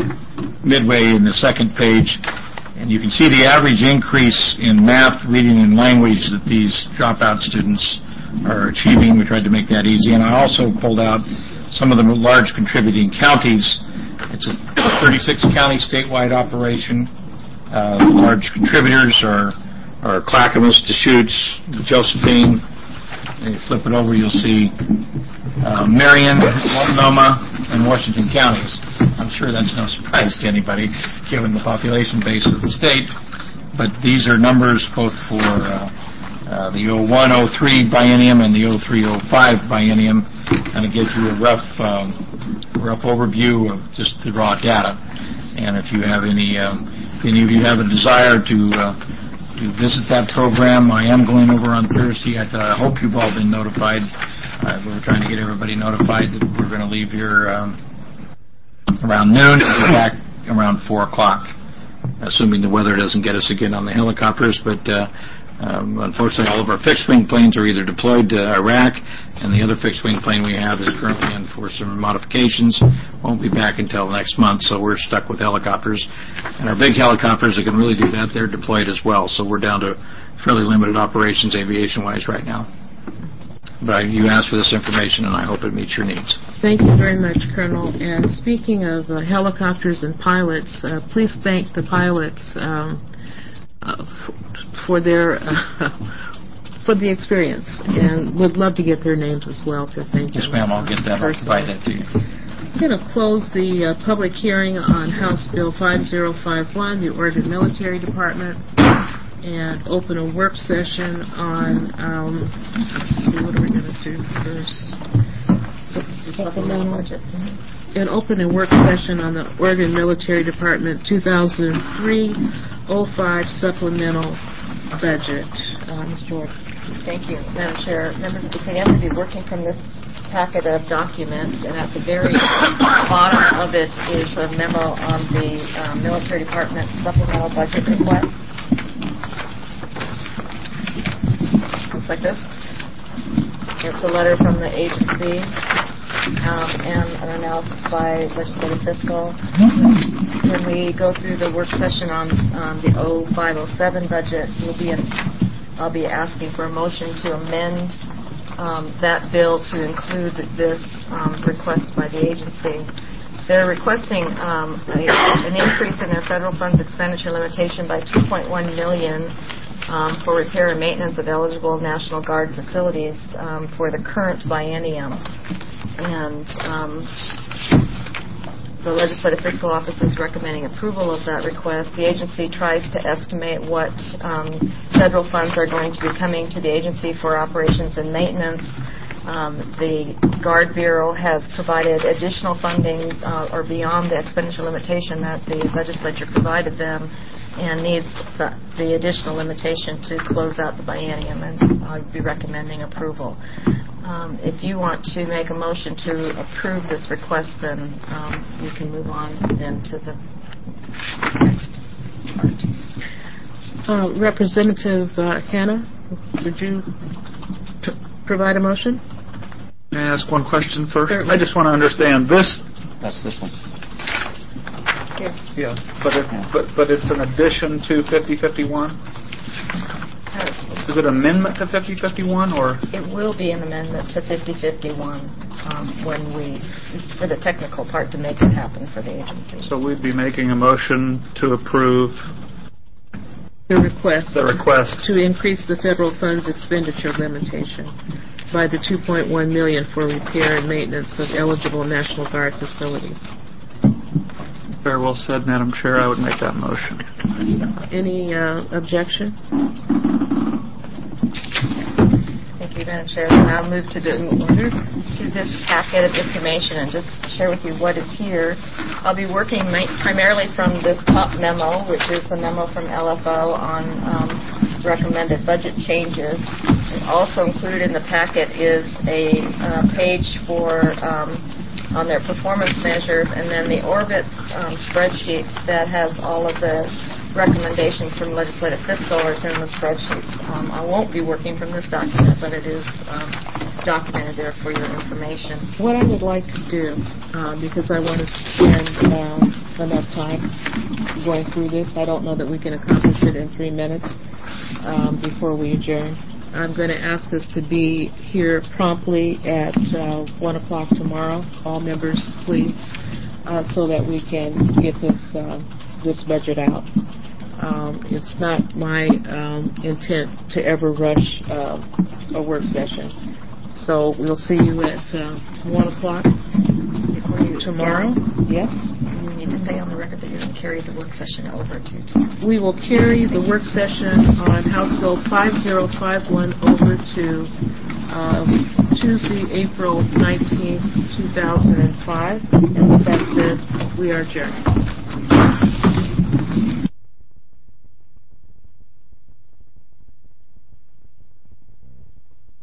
midway in the second page. And you can see the average increase in math, reading, and language that these dropout students are achieving. We tried to make that easy. And I also pulled out some of the large contributing counties. It's a thirty-six county statewide operation. Uh, large contributors are are Clackamas, Deschutes, Josephine. And you flip it over, you'll see uh, Marion, Multnomah, and Washington counties. I'm sure that's no surprise to anybody, given the population base of the state. But these are numbers both for uh, uh, the oh one oh three biennium and the oh three oh five biennium, and it gives you a rough, um, rough overview of just the raw data. And if you have any, um, any of you have a desire to uh, to visit that program, I am going over on Thursday. I, I hope you've all been notified. Uh, we're trying to get everybody notified that we're going to leave here um, around noon and be back around four o'clock, assuming the weather doesn't get us again on the helicopters. But uh, um, unfortunately, all of our fixed-wing planes are either deployed to Iraq, and the other fixed-wing plane we have is currently in for some modifications. Won't be back until next month, so we're stuck with helicopters. And our big helicopters that can really do that, they're deployed as well. So we're down to fairly limited operations aviation-wise right now. But you asked for this information, and I hope it meets your needs. Thank you very much, Colonel. And speaking of uh, helicopters and pilots, uh, please thank the pilots um, uh, f- for their uh, for the experience, and would love to get their names as well to thank Yes, them. ma'am. I'll get that. I'll provide that to you. I'm going to close the uh, public hearing on House Bill five oh five one, the Oregon Military Department, and open a work session on, um, let's see, what are we going to do first? Supplemental budget. An open and work session on the Oregon Military Department two thousand three oh five supplemental budget. Uh, Miz Jordan. Thank you, Madam Chair. Members of the committee, I'm going to be working from this packet of documents, and at the very bottom of it is a memo on the um, Military Department supplemental budget request. Looks like this. It's a letter from the agency um, and an analysis by Legislative Fiscal. When we go through the work session on um, the oh five oh seven budget, we'll be in, I'll be asking for a motion to amend um, that bill to include this um, request by the agency. They're requesting um, a, an increase in their federal funds expenditure limitation by two point one million dollars Um, for repair and maintenance of eligible National Guard facilities um, for the current biennium. And um, the Legislative Fiscal Office is recommending approval of that request. The agency tries to estimate what um, federal funds are going to be coming to the agency for operations and maintenance. Um, the Guard Bureau has provided additional funding uh, or beyond the expenditure limitation that the legislature provided them, and needs the, the additional limitation to close out the biennium, and I'd be recommending approval. Um, if you want to make a motion to approve this request, then um, you can move on then to the next part. Uh, Representative uh, Hanna, would you t- provide a motion? May I ask one question first? Certainly. I just want to understand this. That's this one. Yeah, but it, but but it's an addition to fifty fifty-one? Is it an amendment to fifty fifty-one, or? It will be an amendment to fifty fifty-one um, when we, for the technical part, to make it happen for the agency. So we'd be making a motion to approve The request. the request. To increase the federal funds expenditure limitation by the two point one million dollars for repair and maintenance of eligible National Guard facilities. Very well said, Madam Chair. I would make that motion. Any uh, objection? Thank you, Madam Chair. And I'll move to, the, to this packet of information and just share with you what is here. I'll be working ma- primarily from this top memo, which is the memo from L F O on um, recommended budget changes. And also included in the packet is a uh, page for um, on their performance measures, and then the Orbitz um, spreadsheet that has all of the recommendations from Legislative Fiscal is in the spreadsheet. Um, I won't be working from this document, but it is um, documented there for your information. What I would like to do, uh, because I want to spend um, enough time going through this, I don't know that we can accomplish it in three minutes um, before we adjourn. I'm going to ask us to be here promptly at uh, one o'clock tomorrow. All members, please, uh, so that we can get this uh, this budget out. um, it's not my um, intent to ever rush uh, a work session. So we'll see you at uh, one o'clock tomorrow. Yes. You need to say on the record that you're going to carry the work session over to tomorrow. We will carry the work session on House Bill five oh five one over to uh, Tuesday, April nineteenth, two thousand five. And with that said, we are adjourned.